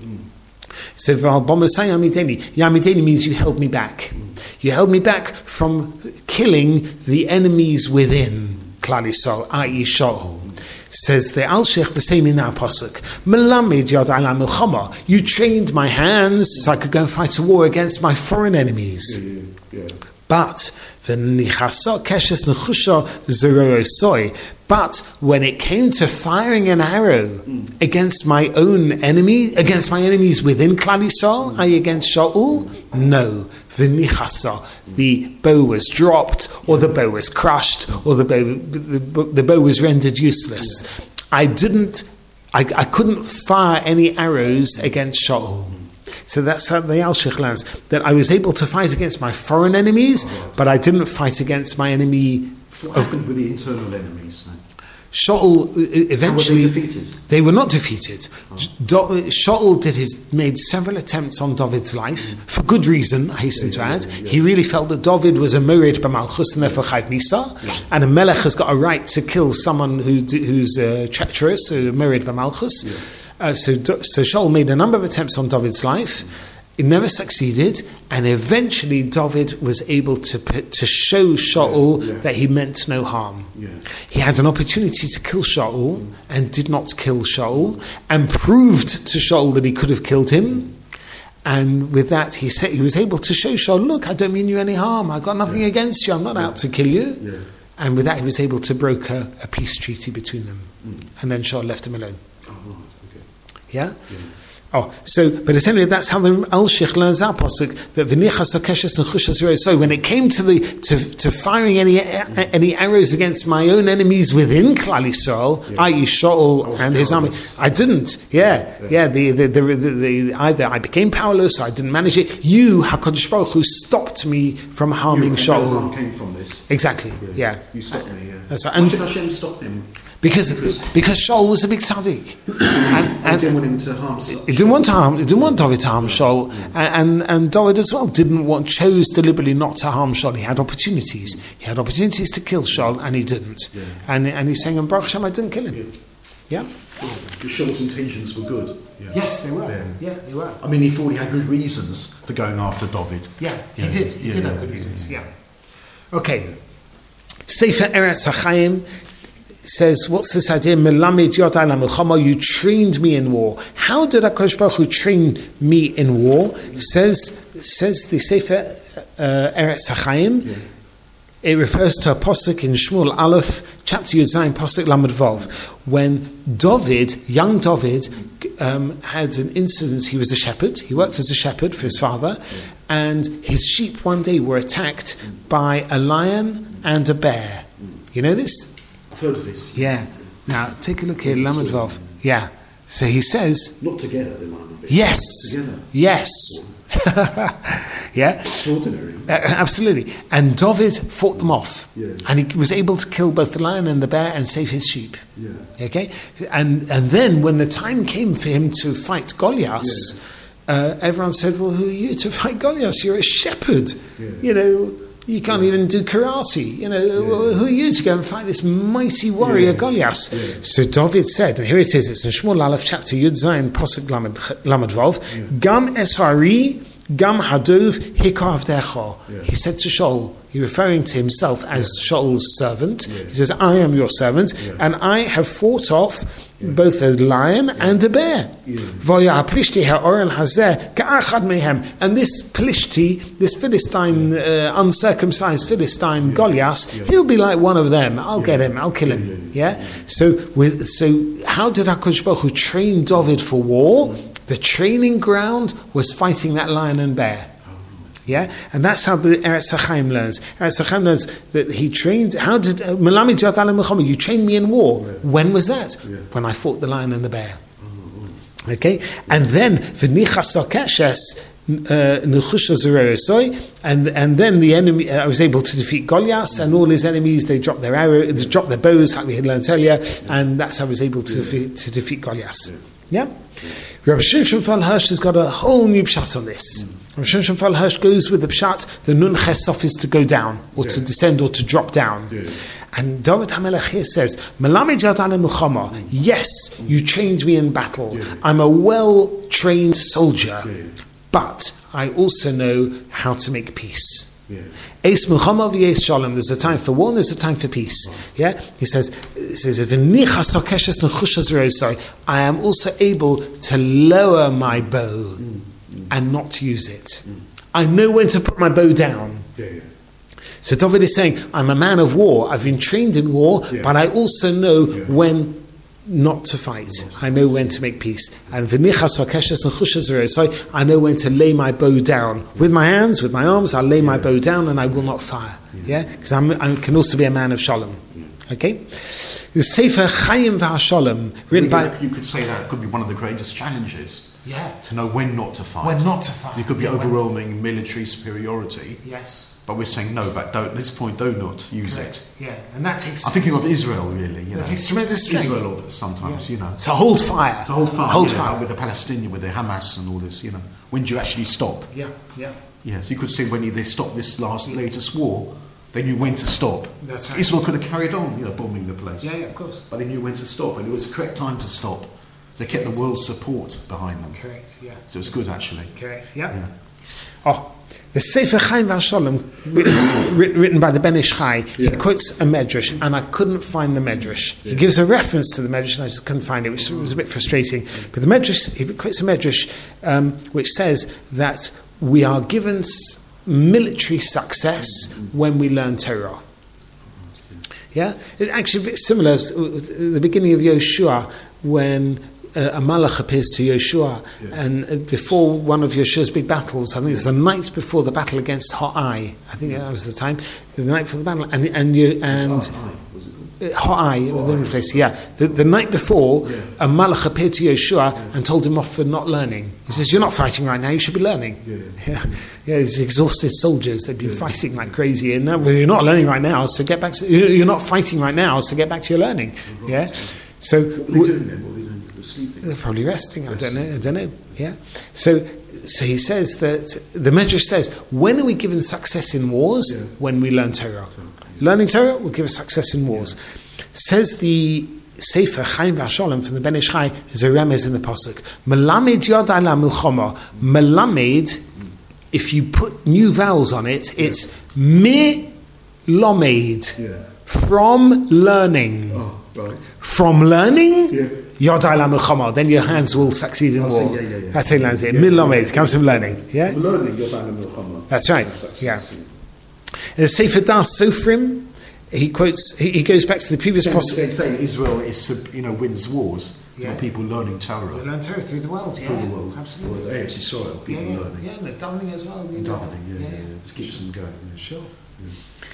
So va'al b'mosai ya'amideni. Ya'amideni means you held me back. You held me back from killing the enemies within Klal Yisrael, that is Shaul. Says the Al-Shich, the same in our pasuk. Melamid yadai lamilchama. You trained my hands so I could go and fight a war against my foreign enemies. Yeah, yeah, yeah. But v'nichasa keshes nechusha zerorosoi. But when it came to firing an arrow mm. against my own enemy, against my enemies within Klal Yisrael, mm. that is against Shaul, no. V'nichasa, the bow was dropped, or the bow was crushed, or the bow the, the bow was rendered useless. Yeah. I didn't, I, I couldn't fire any arrows against Shaul. So that's how the Al-Shich learns, that I was able to fight against my foreign enemies, oh, but I didn't fight against my enemy. What of, happened with the internal enemies then? Shaul eventually, were they defeated? They were not defeated. Oh. Do, Shaul did his made several attempts on David's life, mm. for good reason, I hasten yeah, to add. Yeah, yeah. He really felt that David was a morid b'malchus and therefore chayv misa, yeah. and a melech has got a right to kill someone who, who's uh, treacherous, a morid b'malchus. Yeah. Uh, so, so Shaul made a number of attempts on David's life. It never succeeded, and eventually David was able to to show Shaul yeah, yeah. that he meant no harm. Yeah. He had an opportunity to kill Shaul mm. and did not kill Shaul, and proved to Shaul that he could have killed him. And with that, he said he was able to show Shaul, "Look, I don't mean you any harm. I've got nothing yeah. against you. I'm not yeah. out to kill you." Yeah. And with that, he was able to broker a peace treaty between them, mm. and then Shaul left him alone. Oh, right. Okay. Yeah. yeah. Oh, so, but essentially that's how the Elshich learns our pasuk, that v'nichas hakeshes nechushas zerei. So when it came to the to, to firing any any arrows against my own enemies within Klal Yisrael, yeah. that is Shaul and his army, I didn't. Yeah, yeah. yeah the, the, the, the, the either I became powerless or I didn't manage it. You, HaKadosh Baruch Hu, stopped me from harming you, Shaul. No came from this. Exactly. Yeah. yeah. You stopped me. Yeah. That's right. Why should Hashem stop him? Because because Shaul was a big tzaddik, and, and he didn't want him to harm. He didn't want to harm. He didn't want David to harm Shaul, and, and and David as well didn't want chose deliberately not to harm Shaul. He had opportunities. He had opportunities to kill Shaul, and he didn't. Yeah. And and he's saying, "And Baruch Hashem, I didn't kill him." Yeah. yeah. Shaul's intentions were good. Yeah. Yes, they were. Yeah. yeah, they were. I mean, he thought he had good reasons for going after David. Yeah, he yeah. did. He yeah. did have good reasons. Yeah. Okay. Sefer Eretz HaChaim says, what's this idea? You trained me in war. How did HaKadosh Baruch Hu train me in war? Says says the Sefer uh, Eretz HaChaim. Yeah. It refers to a posuk in Shmuel Aleph, chapter Yud Zayin, posuk Lamed Vav, when David, young David, um, had an incident. He was a shepherd. He worked as a shepherd for his father, and his sheep one day were attacked by a lion and a bear. You know this? I've heard of this. Yeah. Now, take a look here, Lamed Vav. Yeah. So he says... Not together, they might be. Yes. Together. Yes. Yeah. Extraordinary. Uh, absolutely. And David fought them off. Yeah. And he was able to kill both the lion and the bear and save his sheep. Yeah. Okay? And and then when the time came for him to fight Goliath, yeah. uh, everyone said, well, who are you to fight Goliath? You're a shepherd. Yeah. You know... You can't even do karate. You know, yeah. Who are you to go and fight this mighty warrior yeah. Goliath? Yeah. So David said, and here it is, it's in Shmuel Aleph, chapter Yud Zayin, Pasuk Lamed Vav, Gam Esari, Gam Hadov Hikavdecha. He said to Shaul, he's referring to himself as yeah. Shaul's servant. Yeah. He says, I am your servant, yeah. and I have fought off yeah. both a lion yeah. and a bear. Yeah. And this Plishti, this Philistine, uh, uncircumcised Philistine yeah. Goliath, yeah. he'll be like one of them. I'll yeah. get him, I'll kill him. Yeah. yeah? yeah. So, with, so how did HaKadosh Baruch Hu train David for war? The training ground was fighting that lion and bear. Yeah, and that's how the Eretz HaChaim learns. Eretz HaChaim learns that he trained. How did Melami Jat Alim Milchama? You trained me in war. Yeah. When was that? Yeah. When I fought the lion and the bear. Mm-hmm. Okay, and then v'nichas hakeshes nechusha zerei, and and then the enemy. I was able to defeat Goliath mm-hmm. and all his enemies. They dropped their arrows, dropped their bows, like we had learned earlier, yeah. and that's how I was able to yeah. defeat, to defeat Goliath. Yeah, yeah? yeah. Rabbi Shimshon Fal Hirsch has got a whole new pshat on this. Mm. Rabbi Shimshon Fal Hirsch goes with the pshat, the nun chesof is to go down, or yeah. to descend, or to drop down. Yeah. And David HaMelech here says, Melamed Yadane Milchama, yes, you trained me in battle. Yeah. I'm a well-trained soldier, yeah. but I also know how to make peace. Eis Milchama v'eis Shalom. There's a time for war and there's a time for peace. Yeah, he says, he says, I am also able to lower my bow and not use it. I know when to put my bow down. Yeah, yeah. So David is saying, I'm a man of war. I've been trained in war, yeah. but I also know yeah. when not to fight. I know when to make peace. And so I know when to lay my bow down. With my hands, with my arms, I'll lay my bow down and I will not fire. Yeah, because I can also be a man of shalom. Okay? The Sefer Chaim v'Shalom, written by... You could say that could be one of the greatest challenges. Yeah. To know when not to fight. When not to fight. You could be yeah, overwhelming when... military superiority. Yes. But we're saying no, but don't, at this point, do not use Correct. it. Yeah, and that takes... I'm thinking of Israel, really. You know. That takes tremendous strength. Israel sometimes, yeah. you know. To hold fire. To hold fire. Hold yeah, fire. With the Palestinian, with the Hamas and all this, you know. When do you actually stop? Yeah, yeah. Yeah, so you could say when they stopped this last, latest war, they knew when to stop. That's right. Israel could have carried on, you know, bombing the place. Yeah, yeah, of course. But they knew when to stop, and it was the correct time to stop. They kept the world's support behind them. Correct, yeah. So it's good, actually. Correct, yeah. yeah. Oh, the Sefer Chaim v'Shalom, written, written by the Ben Ish Chai, yeah. he quotes a medrash, and I couldn't find the medrash. Yeah. He gives a reference to the medrash, and I just couldn't find it, which was a bit frustrating. But the medrash, he quotes a medrash um, which says that we are given s- military success when we learn Torah. Yeah, it's actually a bit similar to the beginning of Yoshua when a, a malach appears to Yeshua, yeah. and uh, before one of Yeshua's big battles, I think it's the night before the battle against Ha'ai. I think that was the time, the night before the battle, and and you and. Ha'ai, the place, yeah. The, the night before, yeah. a malach appeared to Yeshua yeah. and told him off for not learning. He says, "You're not fighting right now. You should be learning." Yeah, yeah. yeah these exhausted soldiers, they've been yeah. fighting like crazy, and now, well, you're not learning right now. So get back. To, you're not fighting right now. So get back to your learning. Right. Yeah. So what are they doing then? What are they doing? They're sleeping. They're probably resting. I don't know. I don't know. Yeah. So. So he says that the Medrash says, when are we given success in wars? Yeah. When we learn Torah. Learning Torah will give us success in wars. Yeah. Says the Sefer Chaim V'Sholem from the Ben Ish Chai, there's a remez in the pasuk. Melamed yodai la'milchama. Melamed, if you put new vowels on it, it's me lomed. Yeah. From learning. Oh, right. From learning. Yeah. Yodai la'milchama, then your hands will succeed in oh, war. So, yeah, yeah, yeah. That's how he learns it. Mil lomed comes from learning. Yeah. Learning yodai la'milchama. That's right. Yeah. In the Sefer Das Sofrim, he quotes. He, he goes back to the previous pasuk. They say Israel is, you know, wins wars. Yeah. People learning Torah. They learn Torah through the world. Yeah. Through the world. Absolutely. Or the Eretz Yisrael, people yeah, yeah. learning. Yeah, and the davening as well. You know. Davening, yeah, yeah, yeah. yeah. It keeps them going. Yeah. Sure. Yeah.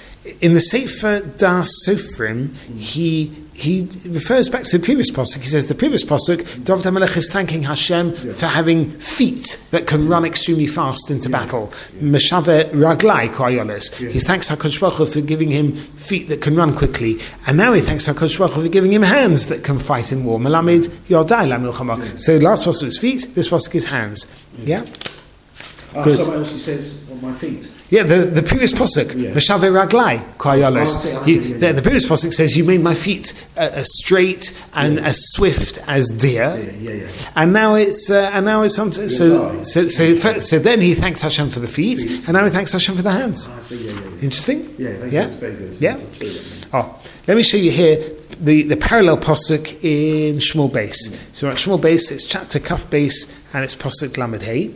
In the Sefer Das Sofrim, he he refers back to the previous pasuk. He says the previous pasuk, David HaMelech is thanking Hashem yeah. for having feet that can run extremely fast into yeah. battle. Meshave Raglai Koyolos. He thanks HaKadosh Baruch Hu for giving him feet that can run quickly, and now he thanks HaKadosh Baruch Hu for giving him hands that can fight in war. Melamed Yodai LaMilchama. So last pasuk is feet. This pasuk is hands. Yeah. yeah? Uh, someone else he says on my feet. Yeah, the, the previous pasuk, V'shaveh raglai koyalos. The, the previous pasuk says, "You made my feet uh, as straight and yeah. as swift as deer." Yeah, yeah, yeah. And now it's uh, and now it's on. To, so, so so so so then he thanks Hashem for the feet, feet. and now he thanks Hashem for the hands. Ah, so yeah, yeah, yeah. Interesting. Yeah, very yeah, good, very good. Yeah. Oh, let me show you here the, the parallel pasuk in Shmuel Beis. Mm. So at Shmuel Beis, it's chapter Kaf Beis and it's pasuk Lamed Hey.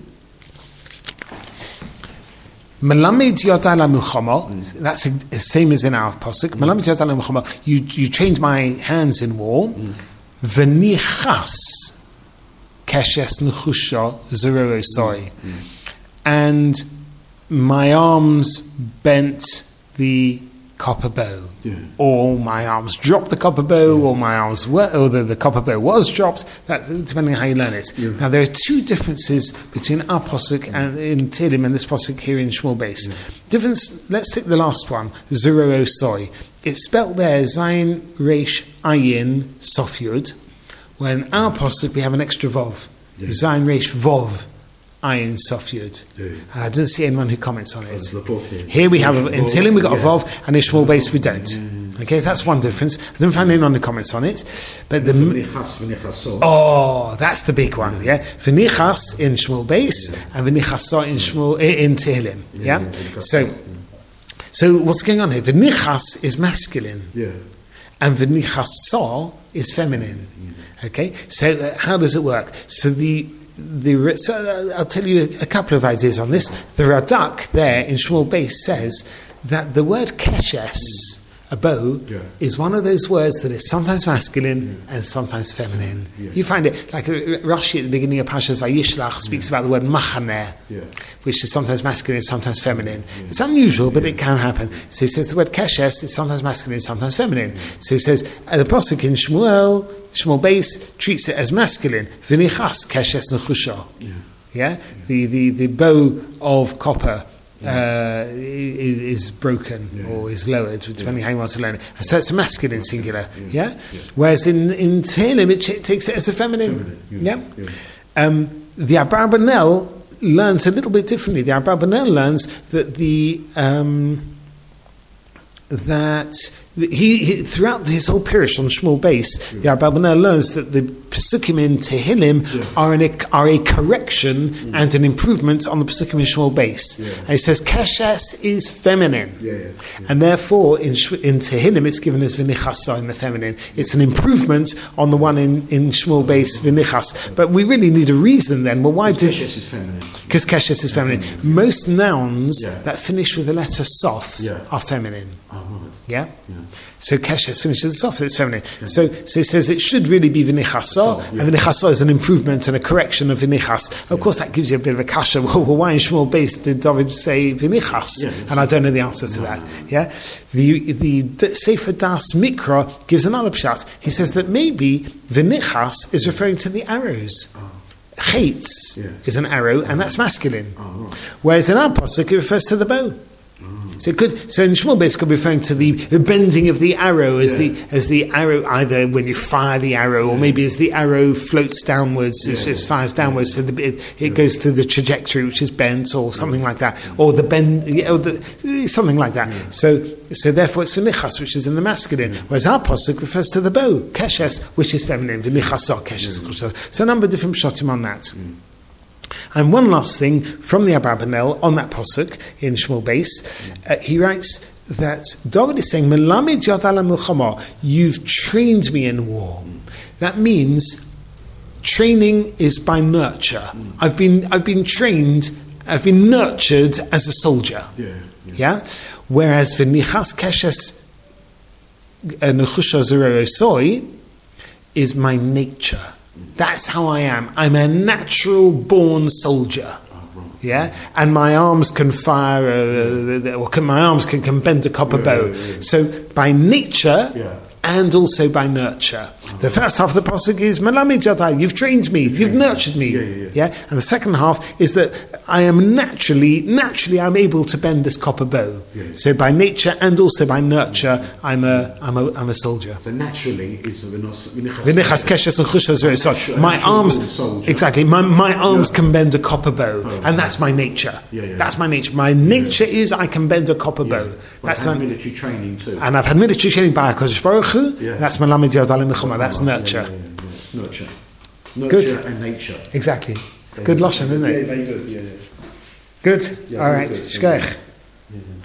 Melamed yodai la'milchama. That's the same as in our pasuk. Melamed yodai la'milchama. You you trained my hands in war. V'nichas keshes nechusha zeroi soy, and my arms bent the copper bow, yeah. or my arms dropped the copper bow, yeah. or my arms were, or the, the copper bow was dropped. That's depending on how you learn it. Yeah. Now there are two differences between our posuk yeah. and in Tehillim and this posuk here in Shmuel Beis. Yeah. Difference. Let's take the last one, zero soy. It's spelt there Zayin Reish Ayin Sof Yud. When our posuk we have an extra vov, yeah. Zayin Reish Vov. Ayin Sof Yud. Yeah. And I didn't see anyone who comments on it. Here we have, in Tehillim we got yeah. a Vov, and in Shmuel Beis we don't. Mm. Okay, that's one difference. I didn't find anyone who comments on it. But the oh, that's the big one. Yeah, V'nichas in Shmuel Beis yeah. and V'nichaso in Shmuel in Tehillim. Yeah. yeah. So, so what's going on here? V'nichas is masculine. Yeah. And V'nichaso is feminine. Mm. Okay. So uh, how does it work? So the The, so I'll tell you a couple of ideas on this. The Radak there in Shmuel Beis says that the word keshes, a bow, yeah. is one of those words that is sometimes masculine yeah. and sometimes feminine. Yeah. You find it, like Rashi at the beginning of Parshas Vayishlach speaks yeah. about the word machaneh, yeah. which is sometimes masculine, sometimes feminine. Yeah. It's unusual, but yeah. it can happen. So he says the word keshes is sometimes masculine, sometimes feminine. So he says, uh, the pasuk in Shmuel, Shmuel Beis treats it as masculine. V'nichas keshes nechusha. Yeah. Yeah? The, the, the bow of copper uh, is, is broken yeah. or is lowered, depending yeah. how you want to learn it. So it's a masculine singular. Yeah? yeah? yeah. Whereas in, in Tehillim it ch- takes it as a feminine. feminine. Yeah. yeah? yeah. Um, the Abarbanel learns a little bit differently. The Abarbanel learns that the um, that He, he throughout his whole parish on Shmuel Beis, yeah. the Abarbanel learns that the Pesukim in Tehillim yeah. are, an, are a correction mm. and an improvement on the Pesukim in Shmuel Beis. Yeah. And he says Keshes is feminine, yeah, yeah, yeah. and therefore in in Tehillim it's given as V'nichasa in the feminine. It's an improvement on the one in, in Shmuel Beis V'nichas. But we really need a reason then. Well, why did Keshes is feminine? Because Keshes is feminine. feminine. Most nouns yeah. that finish with the letter Sof yeah. are feminine. Oh, right. Yeah? Yeah. So Keshes finishes us off, so it's feminine. Yeah. So so it says it should really be Vinichasa, oh, yeah. and Vinichasa is an improvement and a correction of Vinichas. Of yeah. course, that gives you a bit of a kasha. Well, why in Shmuel base did David say Vinichas? Yeah, and I don't know the answer to no, that. No, no. Yeah, the, the the Sefer Das Mikra gives another pshat. He says that maybe Vinichas is referring to the arrows. Oh. Hates yeah. is an arrow, and that's masculine. Oh, right. Whereas in our pasuk, it refers to the bow. So it could, so in Shmuel basically referring to the, the bending of the arrow as yeah. the as the arrow, either when you fire the arrow or maybe as the arrow floats downwards, yeah. as it fires downwards, so the, it, it yeah. goes through the trajectory which is bent or something yeah. like that, or the bend, or the, something like that. Yeah. So so therefore it's v'nichas, which is in the masculine, yeah. whereas our pasuk refers to the bow, keshes, which is feminine, v'nichasa, keshes. Yeah. So a number of different shotim on that. Yeah. And one last thing from the Abrabanel on that pasuk in Shmuel base, uh, he writes that David is saying, "Melamed yad ala milchama," you've trained me in war. That means training is by nurture. I've been I've been trained, I've been nurtured as a soldier. Yeah. yeah. yeah? Whereas v'nichas keshes nechusha zerosoi is my nature. That's how I am. I'm a natural born soldier. Yeah, and my arms can fire, uh, or can, my arms can, can bend a copper yeah, bow. Yeah, yeah, yeah. So by nature yeah. and also by nurture. Oh. The first half of the pasuk is Melamed yadai, you've trained me, you've, you've nurtured me. Yeah, yeah, yeah. yeah, and the second half is that I am naturally, naturally, I'm able to bend this copper bow. Yeah. So by nature and also by nurture, I'm a, I'm a, I'm a soldier. So naturally is v'nichas keshes and chushas. So my arms, exactly, my my arms yeah. can bend a copper bow, oh, and that's my nature. Yeah, yeah, that's my nature. My nature yeah. is I can bend a copper yeah. bow. Well, that's I've had military training too, and I've had military training by HaKadosh Baruch Hu. Yeah. That's Melamed yad ala milchama. That's nurture. Yeah, yeah, yeah, yeah. Nurture. Nurture good. And nature. Exactly. It's good lashon, isn't it? Yeah, very good. Yeah, yeah. Good. Yeah, all right. Good. Shkoich. Yeah.